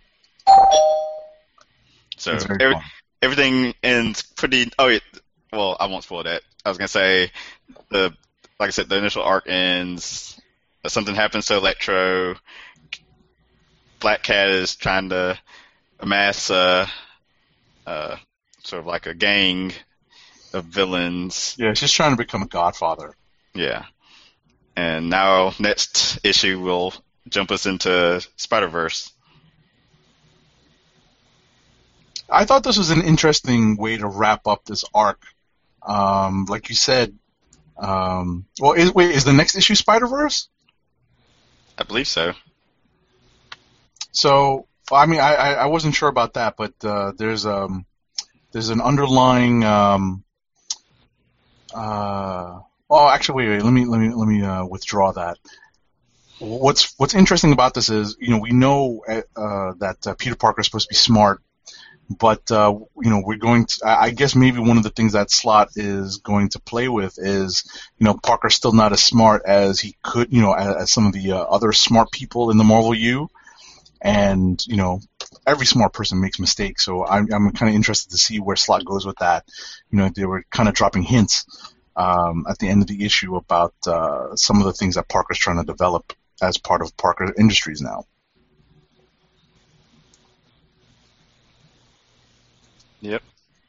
Speaker 5: So
Speaker 9: It's very
Speaker 5: every,
Speaker 9: fun.
Speaker 5: everything ends pretty. Oh, yeah, well, I won't spoil that. I was gonna say the like I said, the initial arc ends. Something happens to Electro. Black Cat is trying to amass uh, uh, sort of like a gang of villains.
Speaker 9: Yeah, she's trying to become a godfather.
Speaker 5: Yeah. And now next issue will jump us into Spider-Verse.
Speaker 9: I thought this was an interesting way to wrap up this arc. Um, like you said, um, well, is, wait, is the next issue Spider-Verse?
Speaker 5: I believe so.
Speaker 9: So, I mean, I, I I wasn't sure about that, but uh, there's um there's an underlying um uh oh actually wait, wait let me let me let me uh, withdraw that. What's what's interesting about this is, you know, we know uh, that uh, Peter Parker is supposed to be smart, but uh, you know, we're going to, I guess maybe one of the things that Slott is going to play with is, you know, Parker's still not as smart as he could, you know, as, as some of the uh, other smart people in the Marvel U. And, you know, every smart person makes mistakes, so I'm, I'm kind of interested to see where Slott goes with that. You know, they were kind of dropping hints um, at the end of the issue about uh, some of the things that Parker's trying to develop as part of Parker Industries now.
Speaker 5: Yep.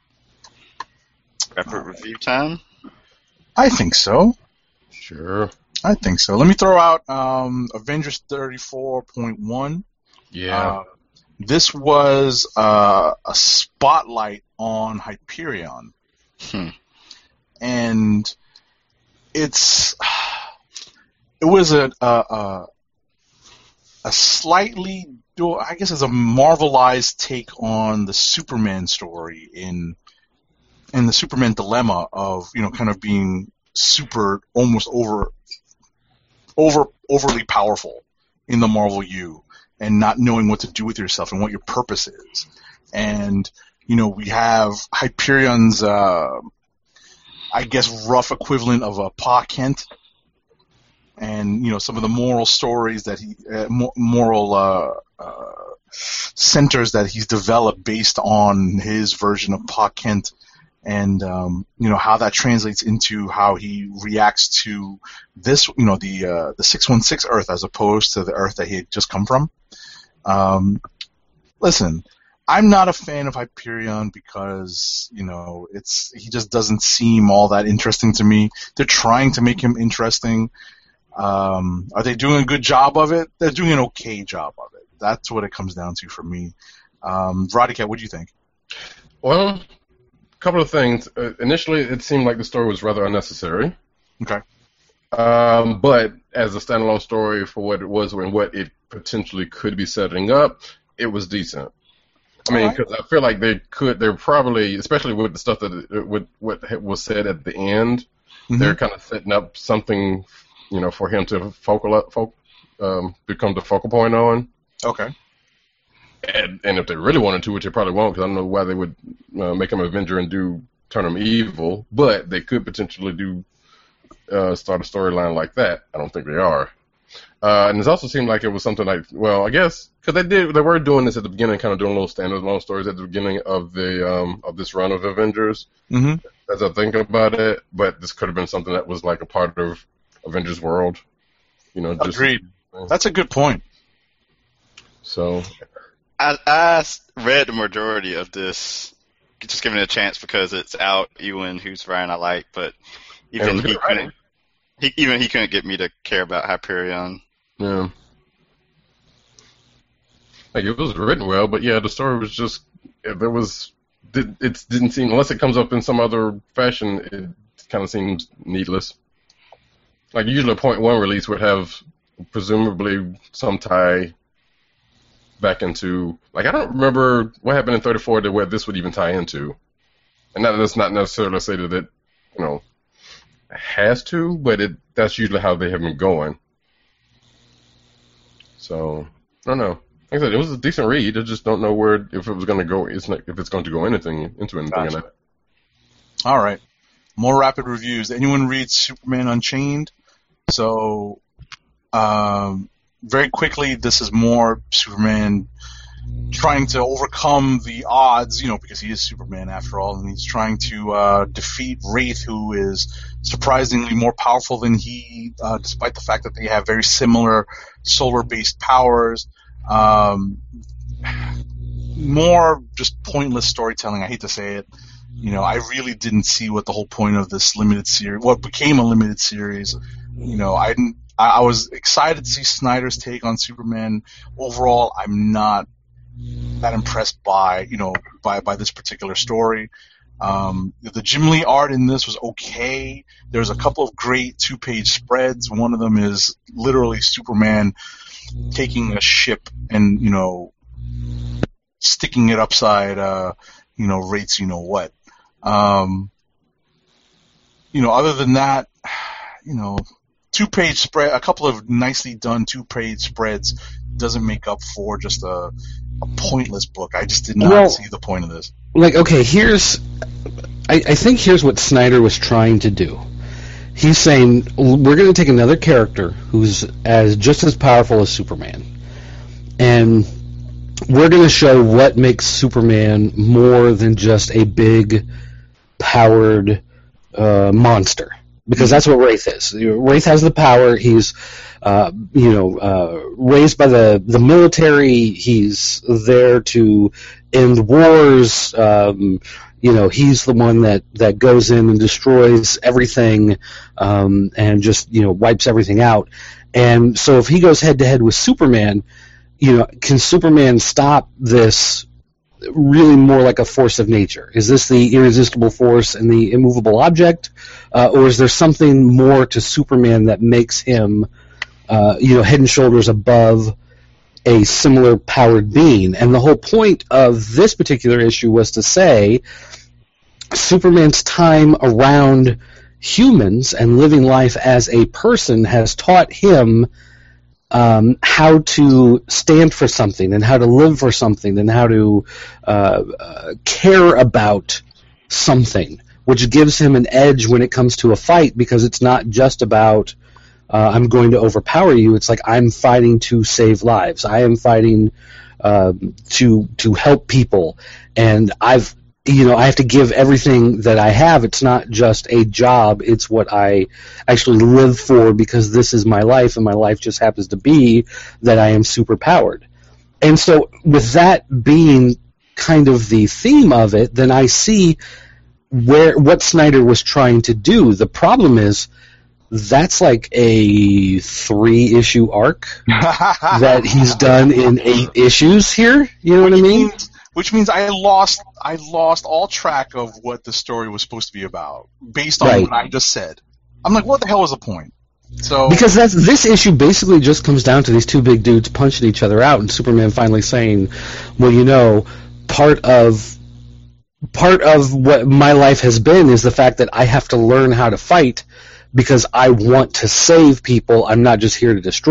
Speaker 5: Rapid review time?
Speaker 9: I think so.
Speaker 8: Sure.
Speaker 9: I think so. Let me throw out um, Avengers thirty-four point one.
Speaker 8: Yeah.
Speaker 9: Uh, this was uh, a spotlight on Hyperion.
Speaker 5: Hmm.
Speaker 9: And it's it was a a, a, a slightly, I guess, it's a Marvelized take on the Superman story in in the Superman dilemma of, you know, kind of being super, almost over over overly powerful in the Marvel U, and not knowing what to do with yourself and what your purpose is. And, you know, we have Hyperion's, uh, I guess, rough equivalent of a Pa Kent, and, you know, some of the moral stories that he, uh, moral uh, uh, centers that he's developed based on his version of Pa Kent, and, um, you know, how that translates into how he reacts to this, you know, the uh, the six one six Earth as opposed to the Earth that he had just come from. Um, listen, I'm not a fan of Hyperion because, you know, it's he just doesn't seem all that interesting to me. They're trying to make him interesting. Um, are they doing a good job of it? They're doing an okay job of it. That's what it comes down to for me. Um, Rodicat, what do you think?
Speaker 8: Well, a couple of things. Uh, initially, it seemed like the story was rather unnecessary.
Speaker 9: Okay.
Speaker 8: Um, but as a standalone story for what it was and what it potentially could be setting up, it was decent. I mean, because I feel like they could, they're probably, especially with the stuff that, with what was said at the end, mm-hmm. they're kind of setting up something, you know, for him to focal, focal um, become the focal point on.
Speaker 9: Okay.
Speaker 8: And, and if they really wanted to, which they probably won't, because I don't know why they would uh, make him Avenger and do turn him evil, but they could potentially do uh, start a storyline like that. I don't think they are. Uh, and it also seemed like it was something like, well, I guess because they did, they were doing this at the beginning, kind of doing little standalone stories at the beginning of the um, of this run of Avengers.
Speaker 9: Mm-hmm.
Speaker 8: As I think about it, but this could have been something that was like a part of Avengers World. You know, just,
Speaker 9: agreed. That's a good point.
Speaker 8: So,
Speaker 5: I I read the majority of this, just giving it a chance because it's Al Ewing, who's Ryan I like, but even he couldn't, he even he couldn't get me to care about Hyperion.
Speaker 8: Yeah. Like, it was written well, but yeah, the story was just, there was, it, it didn't seem, unless it comes up in some other fashion, it kind of seems needless. Like, usually a point one release would have presumably some tie back into, like, I don't remember what happened in thirty-four to where this would even tie into. And that, that's not necessarily say that it, you know, has to, but it that's usually how they have been going. So, I don't know. Like I said, it was a decent read. I just don't know where, if it was going to go, it's not, if it's going to go anything into anything.
Speaker 9: Gotcha.
Speaker 8: In that.
Speaker 9: All right. More rapid reviews. Anyone read Superman Unchained? So, um, very quickly, this is more Superman trying to overcome the odds, you know, because he is Superman after all, and he's trying to uh, defeat Wraith, who is surprisingly more powerful than he, uh, despite the fact that they have very similar solar-based powers. Um, more just pointless storytelling. I hate to say it. You know, I really didn't see what the whole point of this limited series, what became a limited series. You know, I didn't. I, I was excited to see Snyder's take on Superman. Overall, I'm not that impressed by, you know, by by this particular story. Um, the Jim Lee art in this was okay. There's a couple of great two-page spreads. One of them is literally Superman taking a ship and, you know, sticking it upside, uh, you know, rates, you know what. Um, you know, other than that, you know, two-page spread, a couple of nicely done two-page spreads doesn't make up for just a, a pointless book. I just did not
Speaker 6: well,
Speaker 9: see the point of this.
Speaker 6: Like, okay, here's, I, I think here's what Snyder was trying to do. He's saying, we're going to take another character who's as just as powerful as Superman, and we're going to show what makes Superman more than just a big, powered uh, monster. Because that's what Wraith is. Wraith has the power. He's, uh, you know, uh, raised by the, the military. He's there to end wars. Um, you know, he's the one that, that goes in and destroys everything, um, and just, you know, wipes everything out. And so if he goes head to head with Superman, you know, can Superman stop this really more like a force of nature? Is this the irresistible force and the immovable object, uh, or is there something more to Superman that makes him, uh, you know, head and shoulders above a similar powered being? And the whole point of this particular issue was to say Superman's time around humans and living life as a person has taught him Um, how to stand for something and how to live for something and how to uh, uh, care about something, which gives him an edge when it comes to a fight, because it's not just about uh, I'm going to overpower you. It's like I'm fighting to save lives. I am fighting uh, to to help people, and I've you know I have to give everything that I have. It's not just a job. It's what I actually live for, because this is my life, and my life just happens to be that I am super powered. And so with that being kind of the theme of it, then I see where what Snyder was trying to do. The problem is that's like a three-issue arc that he's done in eight issues here. You know what I mean?
Speaker 9: Which means I lost I lost all track of what the story was supposed to be about based on
Speaker 6: Right.
Speaker 9: what I just said. I'm like, what the hell was the point? So
Speaker 6: Because that's this issue basically just comes down to these two big dudes punching each other out, and Superman finally saying, "Well, you know, part of part of what my life has been is the fact that I have to learn how to fight because I want to save people. I'm not just here to destroy."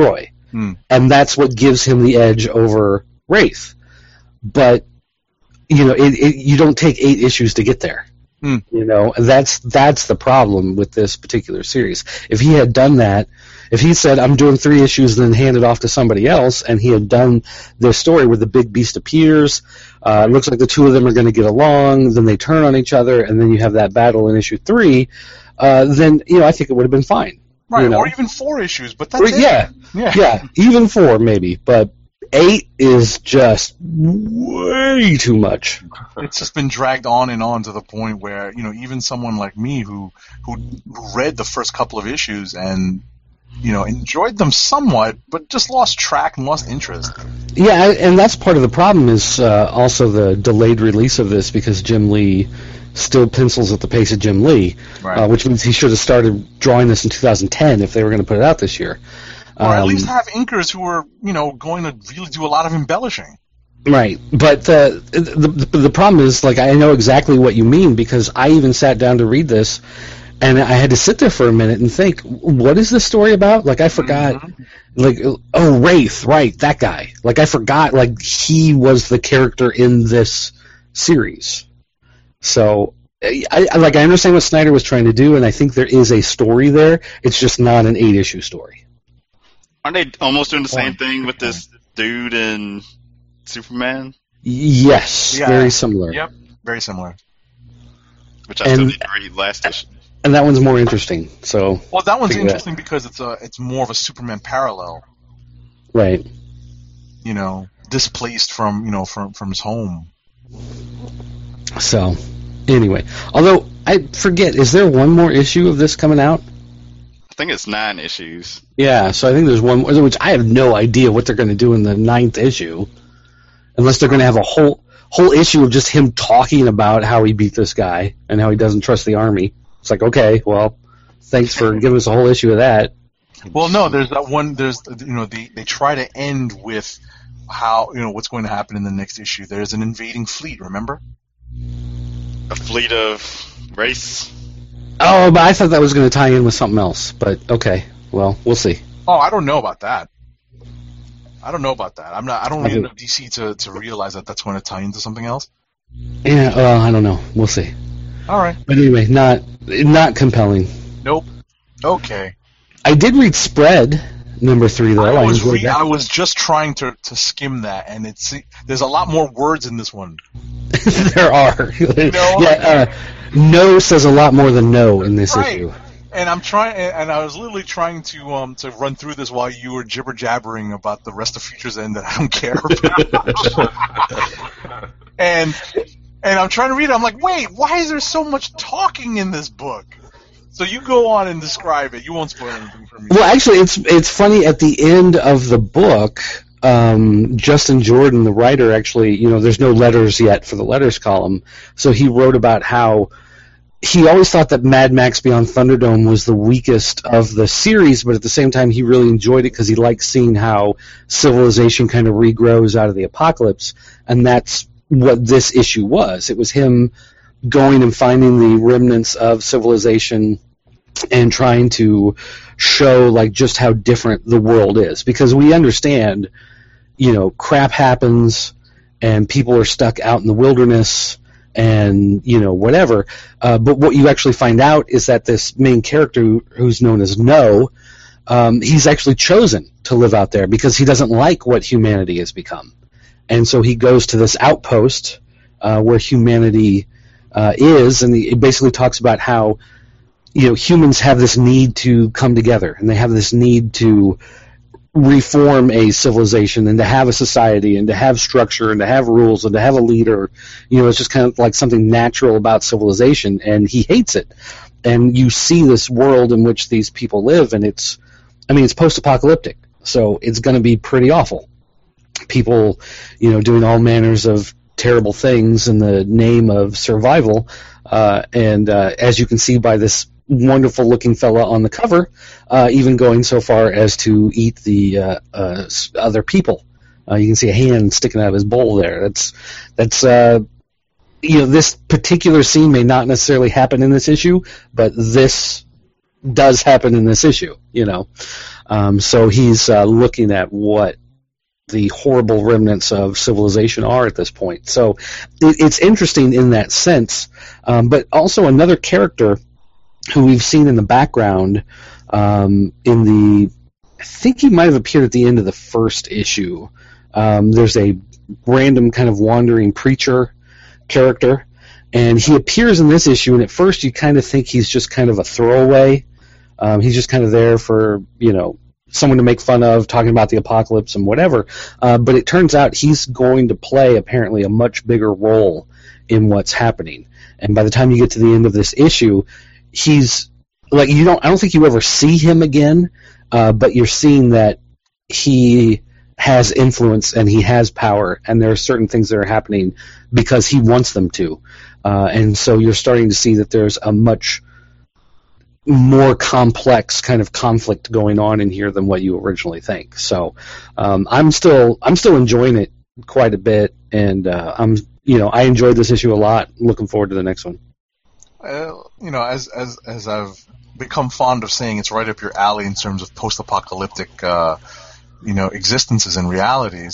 Speaker 9: Hmm.
Speaker 6: and that's what gives him the edge over Wraith. But you know, it, it, you don't take eight issues to get there.
Speaker 9: Hmm.
Speaker 6: You know, and that's that's the problem with this particular series. If he had done that, if he said, "I'm doing three issues," then hand it off to somebody else, and he had done this story where the big beast appears, uh, it looks like the two of them are going to get along, then they turn on each other, and then you have that battle in issue three, uh, then you know I think it would have been fine.
Speaker 9: Right,
Speaker 6: you know?
Speaker 9: or even four issues, but that's
Speaker 6: Or-
Speaker 9: it.
Speaker 6: yeah,
Speaker 9: Yeah.
Speaker 6: yeah, even four maybe, but eight is just way too much.
Speaker 9: It's just been dragged on and on to the point where, you know, even someone like me who who who read the first couple of issues and, you know, enjoyed them somewhat, but just lost track and lost interest.
Speaker 6: Yeah, I- and that's part of the problem is uh, also the delayed release of this because Jim Lee still pencils at the pace of Jim Lee,
Speaker 9: Right.
Speaker 6: uh, which means he should have started drawing this in two thousand ten if they were going to put it out this year.
Speaker 9: Or at
Speaker 6: Um,
Speaker 9: least have inkers who are, you know, going to really do a lot of embellishing.
Speaker 6: Right, but uh, the, the the problem is, like, I know exactly what you mean because I even sat down to read this, and I had to sit there for a minute and think, what is this story about? Like, I forgot,
Speaker 9: Mm-hmm.
Speaker 6: like, oh, Wraith, right, that guy. Like, I forgot, like, he was the character in this series. So, I, I like, I understand what Snyder was trying to do, and I think there is a story there. It's just not an eight-issue story.
Speaker 5: Aren't they almost doing the same thing with this dude in Superman?
Speaker 6: Yes,
Speaker 9: Yeah.
Speaker 6: very similar.
Speaker 9: Yep, very similar.
Speaker 5: Which I still
Speaker 6: And-
Speaker 5: didn't read last issue.
Speaker 6: And that one's more interesting, so,
Speaker 9: Well, that one's
Speaker 6: Figure that.
Speaker 9: interesting because it's a it's more of a Superman parallel.
Speaker 6: right.
Speaker 9: You know, displaced from you know from from his home.
Speaker 6: So, anyway, although I forget, is there one more issue of this coming out?
Speaker 5: I think it's nine issues.
Speaker 6: Yeah, so I think there's one more, which I have no idea what they're going to do in the ninth issue, unless they're going to have a whole whole issue of just him talking about how he beat this guy and how he doesn't trust the army. It's like, okay, well, thanks for giving us a whole issue of that.
Speaker 9: Well, no, there's that one. There's you know they they try to end with how you know what's going to happen in the next issue. There's an invading fleet. Remember?
Speaker 5: A fleet of race.
Speaker 6: Oh, but I thought that was going to tie in with something else. But okay, well, we'll see.
Speaker 9: Oh, I don't know about that. I don't know about that. I'm not. I don't
Speaker 6: I
Speaker 9: read
Speaker 6: do.
Speaker 9: enough D C to, to realize that that's going to tie into something else.
Speaker 6: Yeah, well, I don't know. We'll see.
Speaker 9: All right.
Speaker 6: But anyway, not not compelling.
Speaker 9: Nope. Okay.
Speaker 6: I did read Spread number three though.
Speaker 9: I was
Speaker 6: enjoyed
Speaker 9: re-
Speaker 6: that.
Speaker 9: I was just trying to, to skim that, and it's there's a lot more words in this one.
Speaker 6: There are.
Speaker 9: No.
Speaker 6: Yeah, uh, no says a lot more than no in this
Speaker 9: Right.
Speaker 6: issue.
Speaker 9: And I'm trying, and I was literally trying to um to run through this while you were jibber jabbering about the rest of Futures End that I don't care about. and and I'm trying to read it. I'm like, wait, why is there so much talking in this book? So you go on and describe it. You won't spoil anything for me.
Speaker 6: Well, actually, it's it's funny at the end of the book. Um, Justin Jordan, the writer, actually, you know, there's no letters yet for the letters column, so he wrote about how he always thought that Mad Max Beyond Thunderdome was the weakest of the series, but at the same time, he really enjoyed it because he liked seeing how civilization kind of regrows out of the apocalypse, and that's what this issue was. It was him going and finding the remnants of civilization and trying to show like just how different the world is, because we understand, you know, crap happens and people are stuck out in the wilderness and, you know, whatever. Uh, but what you actually find out is that this main character, who's known as No, um, he's actually chosen to live out there because he doesn't like what humanity has become. And so he goes to this outpost uh, where humanity uh, is, and he, it basically talks about how, you know, humans have this need to come together, and they have this need to reform a civilization and to have a society and to have structure and to have rules and to have a leader. You know, it's just kind of like something natural about civilization, and he hates it. And you see this world in which these people live, and it's, I mean, it's post-apocalyptic, so it's going to be pretty awful. People, you know, doing all manners of terrible things in the name of survival, uh, and uh, as you can see by this wonderful-looking fella on the cover, uh, even going so far as to eat the uh, uh, other people. Uh, you can see a hand sticking out of his bowl there. That's that's uh, you know, this particular scene may not necessarily happen in this issue, but this does happen in this issue, you know. Um, so he's uh, looking at what the horrible remnants of civilization are at this point. So it, it's interesting in that sense, um, but also another character who we've seen in the background um, in the, I think he might have appeared at the end of the first issue. Um, there's a random kind of wandering preacher character, and he appears in this issue, and at first you kind of think he's just kind of a throwaway. Um, he's just kind of there for, you know, someone to make fun of, talking about the apocalypse and whatever. Uh, but it turns out he's going to play, apparently, a much bigger role in what's happening. And by the time you get to the end of this issue, he's, like, you don't, I don't think you ever see him again, uh, but you're seeing that he has influence and he has power, and there are certain things that are happening because he wants them to. Uh, and so you're starting to see that there's a much more complex kind of conflict going on in here than what you originally think. So um, I'm still I'm still enjoying it quite a bit, and uh, I'm you know I enjoyed this issue a lot. Looking forward to the next one.
Speaker 9: Uh, you know, as as as I've become fond of saying, it's right up your alley in terms of post-apocalyptic, uh, you know, existences and realities.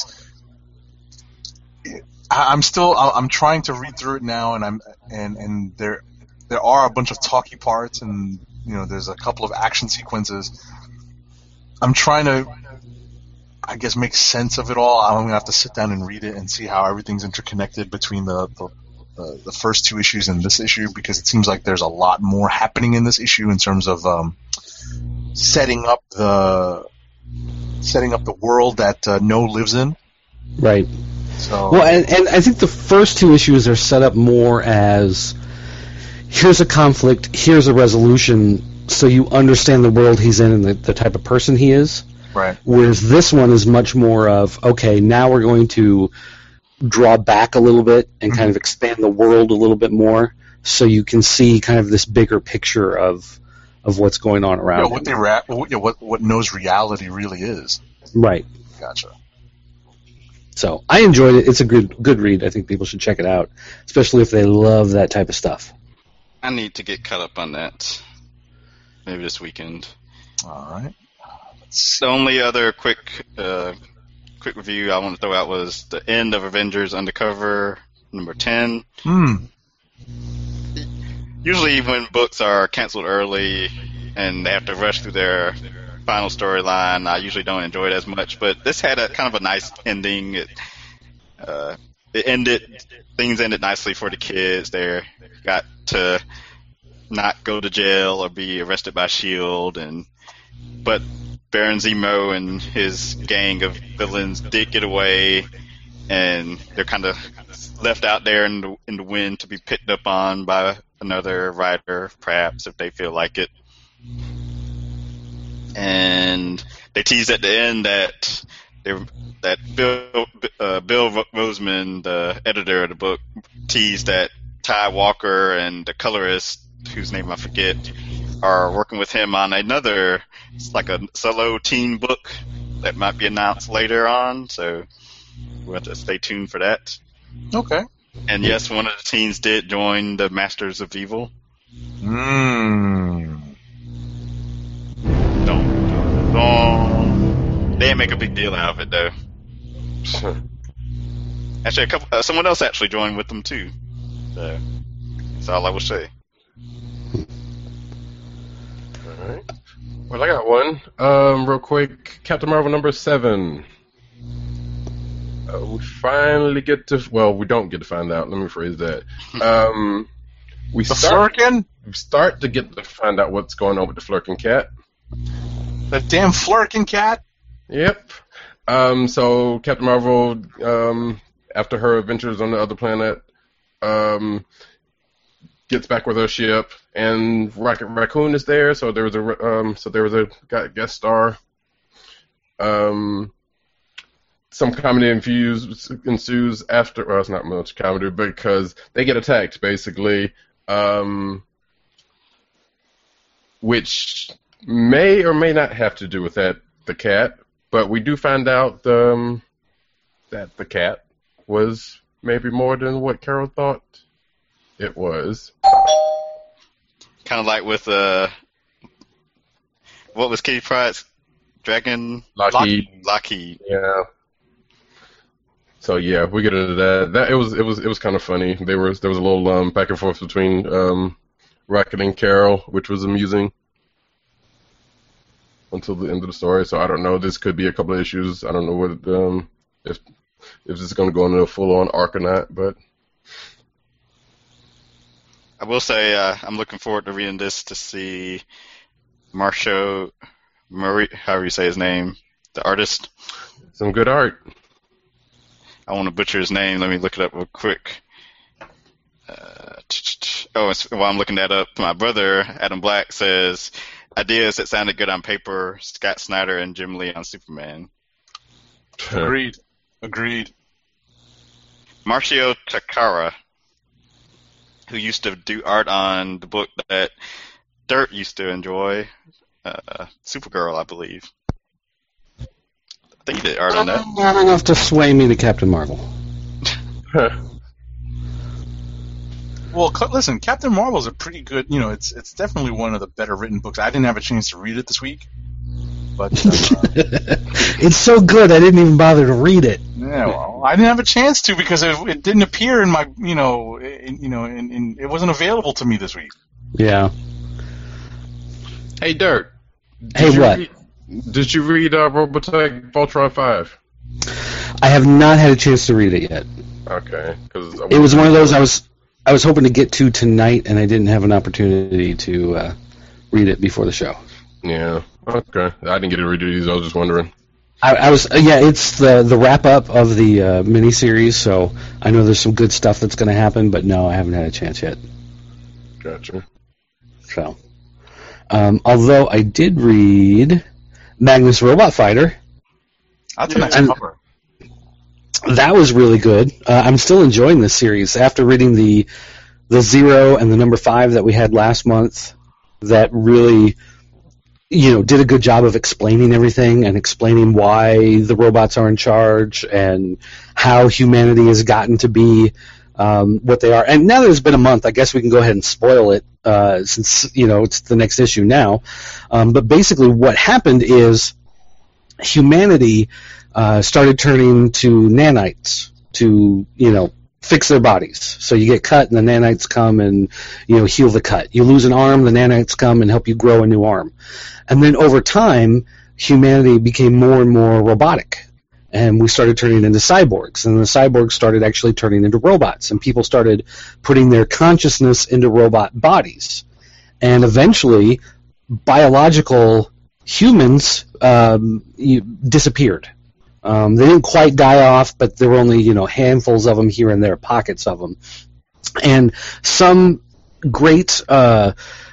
Speaker 9: I, I'm still I'm trying to read through it now, and I'm and and there there are a bunch of talky parts, and you know, there's a couple of action sequences. I'm trying to, I guess, make sense of it all. I'm gonna have to sit down and read it and see how everything's interconnected between the the, the, the first two issues and this issue, because it seems like there's a lot more happening in this issue in terms of um, setting up the setting up the world that uh, No lives in.
Speaker 6: Right.
Speaker 9: So
Speaker 6: well, and, and I think the first two issues are set up more as, here's a conflict, here's a resolution, so you understand the world he's in and the, the type of person he is.
Speaker 9: Right.
Speaker 6: Whereas this one is much more of, okay, now we're going to draw back a little bit and mm-hmm. kind of expand the world a little bit more, so you can see kind of this bigger picture of of what's going on around.
Speaker 9: Yeah, what they ra- what what No's reality really is.
Speaker 6: Right.
Speaker 9: Gotcha.
Speaker 6: So I enjoyed it. It's a good good read. I think people should check it out, especially if they love that type of stuff.
Speaker 5: I need to get caught up on that. Maybe this weekend.
Speaker 9: All right.
Speaker 5: The only other quick uh, quick review I want to throw out was the end of Avengers Undercover number ten.
Speaker 9: Hmm.
Speaker 5: Usually when books are canceled early and they have to rush through their final storyline, I usually don't enjoy it as much. But this had a kind of a nice ending. It, uh, it ended, things ended nicely for the kids. They got to not go to jail or be arrested by S H I E L D, and but Baron Zemo and his gang of villains did get away, and they're kind of left out there in the, in the wind to be picked up on by another writer, perhaps, if they feel like it. And they teased at the end that they, that Bill uh, Bill Roseman, the editor of the book, teased that Ty Walker and the colorist, whose name I forget, are working with him on another, it's like a solo teen book that might be announced later on, so we'll have to stay tuned for that.
Speaker 9: Okay.
Speaker 5: And yes, one of the teens did join the Masters of Evil.
Speaker 9: Mmm.
Speaker 5: Don't, don't. They didn't make a big deal out of it, though. Actually, a couple, uh, someone else actually joined with them, too. So, that's all I will say.
Speaker 8: Alright. Well, I got one. Um, real quick, Captain Marvel number seven. Uh, we finally get to, well, we don't get to find out. Let me phrase that. Um, we
Speaker 9: the
Speaker 8: start,
Speaker 9: Flurkin?
Speaker 8: We start to get to find out what's going on with the Flurkin cat.
Speaker 9: The damn Flurkin cat?
Speaker 8: Yep. Um, so Captain Marvel, um, after her adventures on the other planet, um, gets back with her ship, and Rocket Raccoon is there. So there was a, um, so there was a guest star. Um. Some comedy infuse, ensues after, well, it's not much comedy, because they get attacked, basically, um, which may or may not have to do with that, the cat, but we do find out um, that the cat was maybe more than what Carol thought it was.
Speaker 5: Kind of like with uh, what was Kitty Pryde's Dragon?
Speaker 8: Lockheed.
Speaker 5: Lockheed.
Speaker 8: Yeah. So yeah, we get into that. That it was it was it was kind of funny. They were there was a little um, back and forth between um, Rocket and Carol, which was amusing until the end of the story. So I don't know. This could be a couple of issues. I don't know what um, if if this is going to go into a full on arc or not. But
Speaker 5: I will say uh, I'm looking forward to reading this to see Marshall Murray, however you say his name, the artist.
Speaker 8: Some good art.
Speaker 5: I want to butcher his name. Let me look it up real quick. Uh, oh, it's, while I'm looking that up, my brother, Adam Black, says, ideas that sounded good on paper, Scott Snyder and Jim Lee on Superman.
Speaker 9: Agreed. Agreed.
Speaker 5: Marcio Takara, who used to do art on the book that Dirt used to enjoy, uh, Supergirl, I believe. I think he did art on that.
Speaker 6: Not enough to sway me to Captain Marvel.
Speaker 9: Well, c- listen, Captain Marvel's a pretty good, you know, it's it's definitely one of the better written books. I didn't have a chance to read it this week, but uh,
Speaker 6: it's so good I didn't even bother to read it.
Speaker 9: Yeah, well, I didn't have a chance to because it, it didn't appear in my, you know, in, you know, in, in, it wasn't available to me this week.
Speaker 6: Yeah.
Speaker 8: Hey, Dirt. Did
Speaker 6: Hey,
Speaker 8: you
Speaker 6: what?
Speaker 8: Read, did you read uh, Robotech Voltron five?
Speaker 6: I have not had a chance to read it yet.
Speaker 8: Okay, because
Speaker 6: It was one of those I was I was hoping to get to tonight, and I didn't have an opportunity to uh, read it before the show.
Speaker 8: Yeah. Okay. I didn't get to read it either. I was just wondering.
Speaker 6: I, I was uh, yeah. It's the the wrap up of the uh, miniseries, so I know there's some good stuff that's going to happen, but no, I haven't had a chance yet.
Speaker 8: Gotcha.
Speaker 6: So, um, although I did read Magnus Robot Fighter.
Speaker 9: That's a nice
Speaker 6: and
Speaker 9: cover.
Speaker 6: That was really good. Uh, I'm still enjoying this series after reading the the Zero and the number five that we had last month. That really, you know, did a good job of explaining everything and explaining why the robots are in charge and how humanity has gotten to be um, what they are. And now that it's been a month, I guess we can go ahead and spoil it uh, since, you know, it's the next issue now. Um, but basically what happened is humanity uh, started turning to nanites to, you know, fix their bodies. So you get cut, and the nanites come and, you know, heal the cut. You lose an arm, the nanites come and help you grow a new arm. And then over time, humanity became more and more robotic. And we started turning into cyborgs. And the cyborgs started actually turning into robots. And people started putting their consciousness into robot bodies. And eventually, biological humans um, disappeared. Um, they didn't quite die off, but there were only, you know, handfuls of them here and there, pockets of them. And some great uh,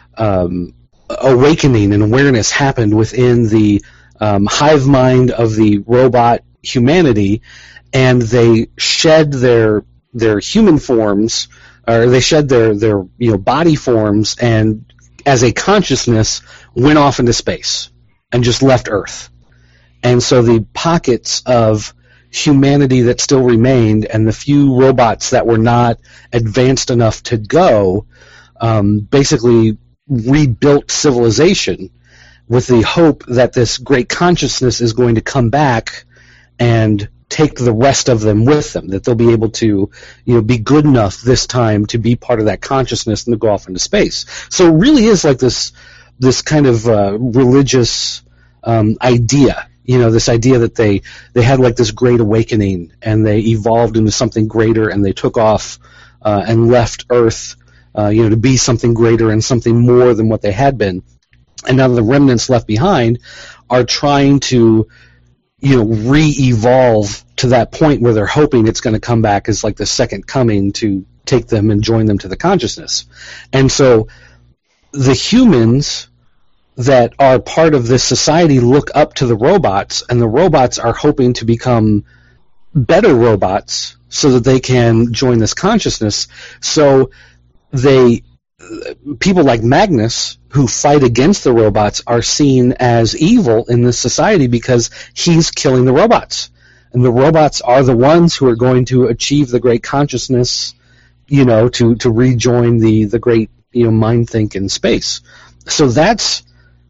Speaker 6: um, awakening and awareness happened within the um, hive mind of the robot humanity, and they shed their their human forms, or they shed their, their you know body forms, and as a consciousness went off into space and just left Earth. And so the pockets of humanity that still remained and the few robots that were not advanced enough to go um, basically rebuilt civilization with the hope that this great consciousness is going to come back and take the rest of them with them, that they'll be able to, you know, be good enough this time to be part of that consciousness and to go off into space. So it really is like this this kind of uh, religious um, idea. You know, this idea that they, they had like this great awakening and they evolved into something greater and they took off uh, and left Earth, uh, you know, to be something greater and something more than what they had been. And now the remnants left behind are trying to, you know, re-evolve to that point where they're hoping it's going to come back as like the second coming to take them and join them to the consciousness. And so the humans that are part of this society look up to the robots, and the robots are hoping to become better robots so that they can join this consciousness. So they, people like Magnus, who fight against the robots, are seen as evil in this society because he's killing the robots. And the robots are the ones who are going to achieve the great consciousness, you know, to, to rejoin the, the great, you know, mind think in space. So that's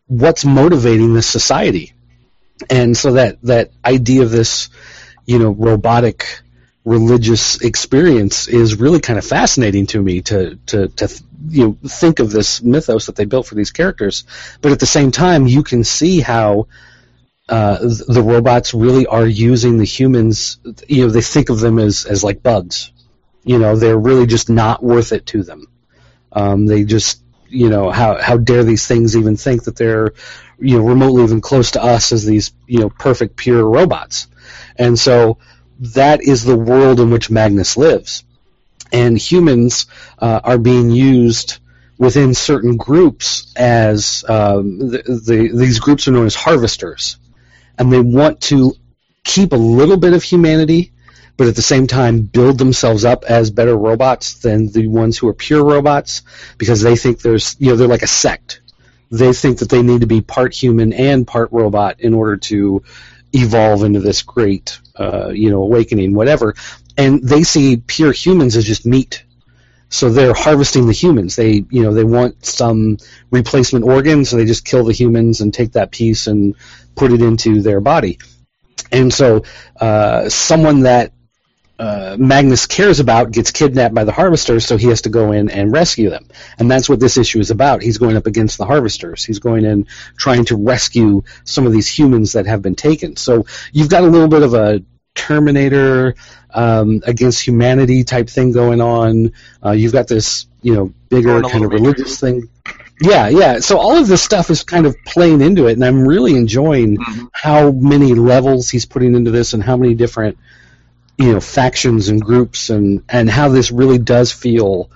Speaker 6: what's motivating this society. And so that, that idea of this, you know, robotic religious experience is really kind of fascinating to me to, to, to you know, think of this mythos that they built for these characters. But at the same time, you can see how uh, the robots really are using the humans, you know, they think of them as, as like bugs. You know, they're really just not worth it to them. Um, they just, you know, how how dare these things even think that they're, you know, remotely even close to us as these, you know, perfect, pure robots. And so that is the world in which Magnus lives. And humans uh, are being used within certain groups as, um, the, the, these groups are known as harvesters. And they want to keep a little bit of humanity, but at the same time build themselves up as better robots than the ones who are pure robots, because they think there's, you know, they're like a sect. They think that they need to be part human and part robot in order to evolve into this great, uh, you know, awakening, whatever. And they see pure humans as just meat. So they're harvesting the humans. They, you know, they want some replacement organ, so they just kill the humans and take that piece and put it into their body. And so uh, someone that Uh, Magnus cares about gets kidnapped by the harvesters, so he has to go in and rescue them. And that's what this issue is about. He's going up against the harvesters. He's going in trying to rescue some of these humans that have been taken. So you've got a little bit of a Terminator um, against humanity type thing going on. Uh, you've got this, you know, bigger kind of religious thing. Yeah, yeah. So all of this stuff is kind of playing into it, and I'm really enjoying mm-hmm. how many levels he's putting into this and how many different, you know, factions and groups, and, and how this really does feel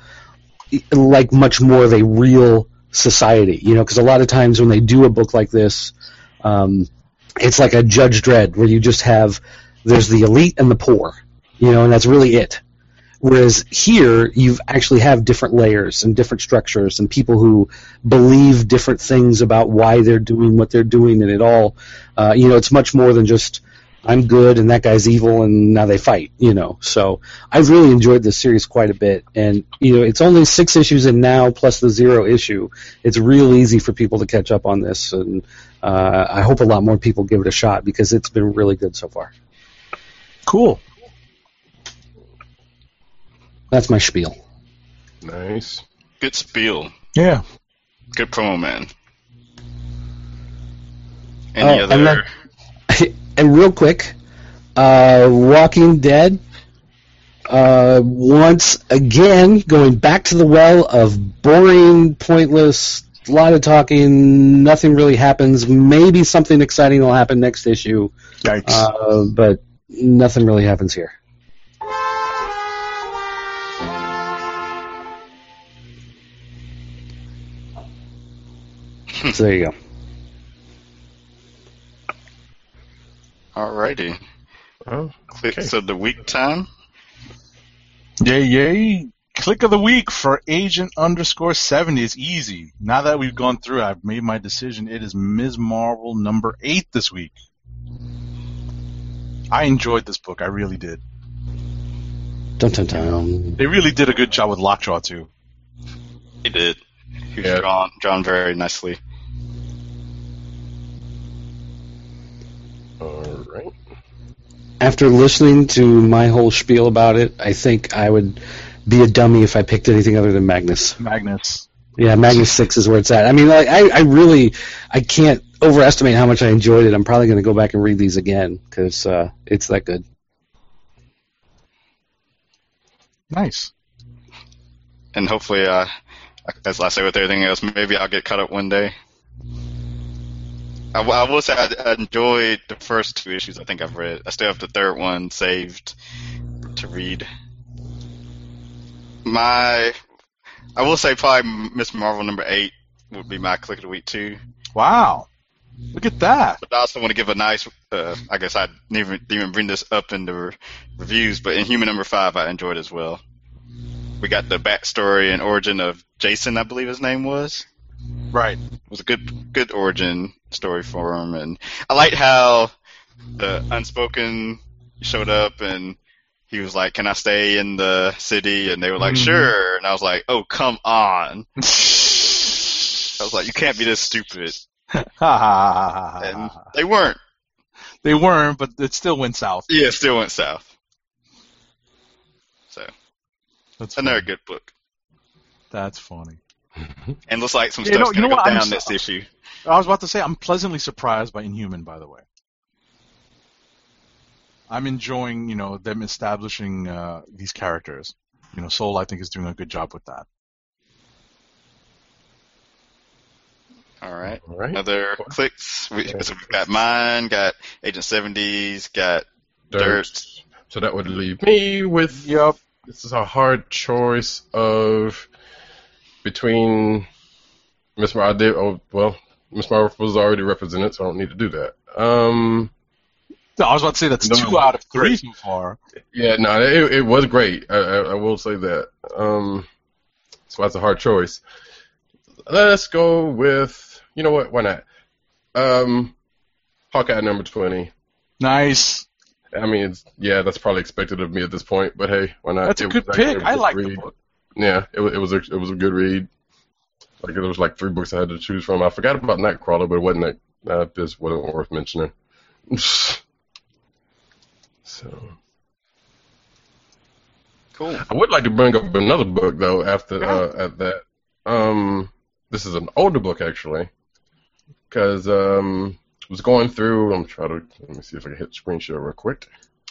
Speaker 6: like much more of a real society, you know, because a lot of times when they do a book like this, um, it's like a Judge Dredd, where you just have, there's the elite and the poor, you know, and that's really it. Whereas here, you actually have different layers and different structures and people who believe different things about why they're doing what they're doing, and it all, uh, you know, it's much more than just, I'm good and that guy's evil and now they fight, you know. So I've really enjoyed this series quite a bit. And, you know, it's only six issues in now plus the zero issue. It's real easy for people to catch up on this. And uh, I hope a lot more people give it a shot because it's been really good so far.
Speaker 9: Cool.
Speaker 6: That's my spiel.
Speaker 8: Nice.
Speaker 5: Good spiel.
Speaker 9: Yeah.
Speaker 5: Good promo, man. Any
Speaker 6: oh,
Speaker 5: other...
Speaker 6: And, then, and real quick, uh, Walking Dead, uh, once again, going back to the well of boring, pointless, a lot of talking, nothing really happens. Maybe something exciting will happen next issue.
Speaker 9: Yikes.
Speaker 6: Uh, but nothing really happens here. So there you go.
Speaker 5: Alrighty.
Speaker 8: Oh, okay.
Speaker 5: Clicks of the week time.
Speaker 9: Yay, yay. Click of the week for Agent underscore seventy is easy. Now that we've gone through, I've made my decision. It is Miz Marvel number eight this week. I enjoyed this book. I really did.
Speaker 6: Dun, dun, dun.
Speaker 9: They really did a good job with Lockjaw, too.
Speaker 5: He did. He was
Speaker 8: Yeah.
Speaker 5: drawn, drawn very nicely.
Speaker 8: All right.
Speaker 6: After listening to my whole spiel about it, I think I would be a dummy if I picked anything other than Magnus.
Speaker 9: Magnus.
Speaker 6: Yeah, Magnus six is where it's at. I mean, like, I, I really, I can't overestimate how much I enjoyed it. I'm probably going to go back and read these again because uh, it's that good.
Speaker 9: Nice.
Speaker 5: And hopefully, uh, as I say with everything else, maybe I'll get caught up one day. I, I will say I, I enjoyed the first two issues I think I've read. I still have the third one saved to read. My, I will say probably Miz Marvel number eight would be my click of the week too.
Speaker 9: Wow. Look at that.
Speaker 5: But I also want to give a nice, uh, I guess I didn't even, didn't even bring this up in the re- reviews, but Inhuman number five I enjoyed as well. We got the backstory and origin of Jason, I believe his name was.
Speaker 9: Right.
Speaker 5: It was a good good origin story for him, and I liked how the Unspoken showed up and he was like, "Can I stay in the city?" And they were like,
Speaker 9: Mm-hmm.
Speaker 5: "Sure." And I was like, "Oh, come on!" I was like, "You can't be this stupid." And they weren't.
Speaker 9: They weren't, but it still went south.
Speaker 5: Yeah, it still went south. So,
Speaker 9: That's
Speaker 5: another
Speaker 9: funny.
Speaker 5: good book.
Speaker 9: That's funny.
Speaker 5: And looks like some
Speaker 9: You
Speaker 5: stuff's
Speaker 9: know- you
Speaker 5: going
Speaker 9: know
Speaker 5: to go
Speaker 9: what? I'm
Speaker 5: down
Speaker 9: so-
Speaker 5: next issue.
Speaker 9: I was about to say, I'm pleasantly surprised by Inhuman, by the way. I'm enjoying, you know, them establishing uh, these characters. You know, Soul, I think, is doing a good job with that.
Speaker 5: All right.
Speaker 8: All right.
Speaker 5: Other clicks. We, so we've got mine, got Agent seventies, got Dirt.
Speaker 8: Dirt. So that would leave me with.
Speaker 9: Yep.
Speaker 8: This is a hard choice of between Miss Marvel. I did, oh, well, Miss Marvel was already represented, so I don't need to do that. Um,
Speaker 9: No, I was about to say that's
Speaker 8: No,
Speaker 9: two out of three so far.
Speaker 8: yeah, no, it, it was great. I, I, I will say that. Um, so that's a hard choice. Let's go with. You know what? Why not? Um, Hawkeye number twenty.
Speaker 9: Nice.
Speaker 8: I mean, it's, yeah, that's probably expected of me at this point, but hey, why not?
Speaker 9: That's a
Speaker 8: It
Speaker 9: good
Speaker 8: was actually
Speaker 9: pick.
Speaker 8: a
Speaker 9: I
Speaker 8: good
Speaker 9: like the
Speaker 8: read.
Speaker 9: book.
Speaker 8: Yeah, it, wa- it was a, it was a good read. Like there was like three books I had to choose from. I forgot about Nightcrawler, but it wasn't that. Uh, just wasn't worth mentioning. So
Speaker 5: Cool.
Speaker 8: I would like to bring up another book though. After uh, at that, um, this is an older book actually, because um, I was going through. I'm trying to let me see if I can hit screen share real quick.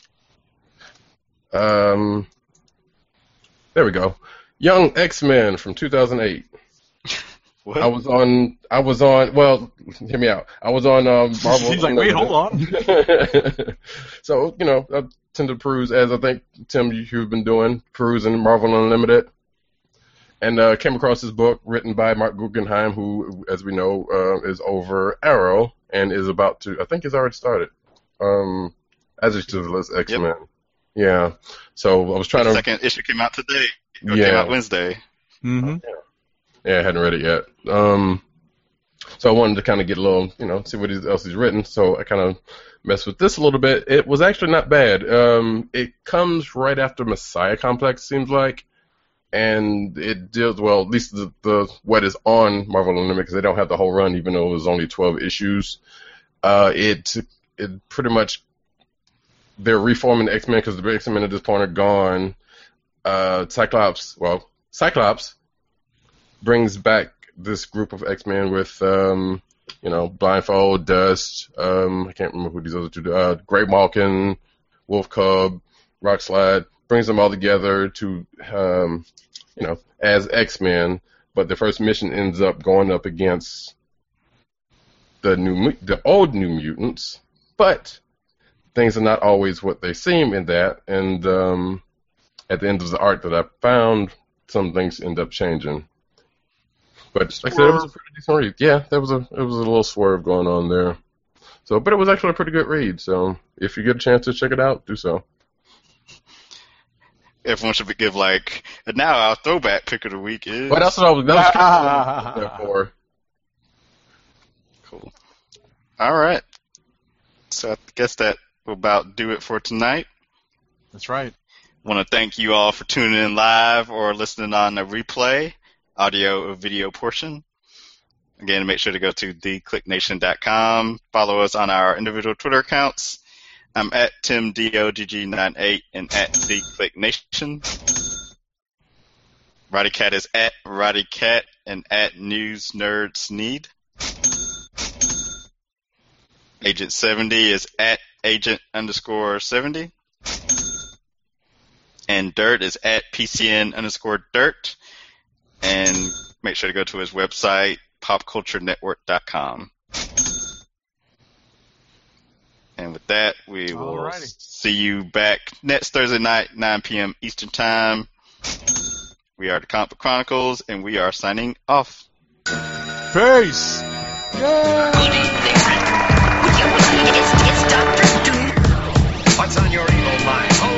Speaker 8: Um, there we go. Young X-Men from two thousand eight.
Speaker 5: What?
Speaker 8: I was on. I was on. Well, hear me out. I was on um, Marvel.
Speaker 9: He's like, wait, hold on.
Speaker 8: So you know, I tend to peruse, as I think Tim, you- you've been doing, perusing Marvel Unlimited, and uh, came across this book written by Mark Guggenheim, who, as we know, uh, is over Arrow and is about to. I think he's already started. Um, as is to the list X-Men.
Speaker 5: Yep.
Speaker 8: Yeah. So I was trying
Speaker 5: The
Speaker 8: to.
Speaker 5: second issue came out today. Or
Speaker 8: Yeah.
Speaker 5: came out Wednesday.
Speaker 9: Mm-hmm.
Speaker 8: Yeah, I hadn't read it yet. Um, so I wanted to kind of get a little, you know, see what else he's written. So I kind of messed with this a little bit. It was actually not bad. Um, it comes right after Messiah Complex, seems like, and it deals well. At least the, the what is on Marvel Unlimited, because they don't have the whole run, even though it was only twelve issues. Uh, it it pretty much they're reforming the X-Men because the X-Men at this point are gone. Uh, Cyclops, well, Cyclops. brings back this group of X-Men with, um, you know, Blindfold, Dust, um, I can't remember who these other two, uh, Grey Malkin, Wolf Cub, Rockslide, brings them all together to, um, you know, as X-Men, but the first mission ends up going up against the new, mu- the old New Mutants, but things are not always what they seem in that, and, um, at the end of the arc that I found, some things end up changing. But like I said, it was a pretty decent read. Yeah, there was a it was a little swerve going on there. So, but it was actually a pretty good read. So, if you get a chance to check it out, do so.
Speaker 5: Everyone should give like, and now our throwback pick of the week is.
Speaker 8: But that's what I was. That was kind of there for.
Speaker 5: Cool. All right. So I guess that will about do it for tonight.
Speaker 9: That's right.
Speaker 5: Want to thank you all for tuning in live or listening on the replay, audio or video portion. Again, make sure to go to the click nation dot com. Follow us on our individual Twitter accounts. I'm at Tim D O G G ninety-eight and at TheClickNation. RowdyCat is at RowdyCat and at News Nerds Need. Agent seventy is at Agent underscore seventy. And Dirt is at P C N underscore Dirt. And make sure to go to his website, pop culture network dot com. And with that, we will
Speaker 9: Alrighty.
Speaker 5: see you back next Thursday night, nine p.m. Eastern Time. We are the Comic Book Chronicles, and we are signing off.
Speaker 9: Peace.
Speaker 3: Good evening. Would you believe it's, it's Doctor Doom?
Speaker 4: What's on your evil mind? Oh,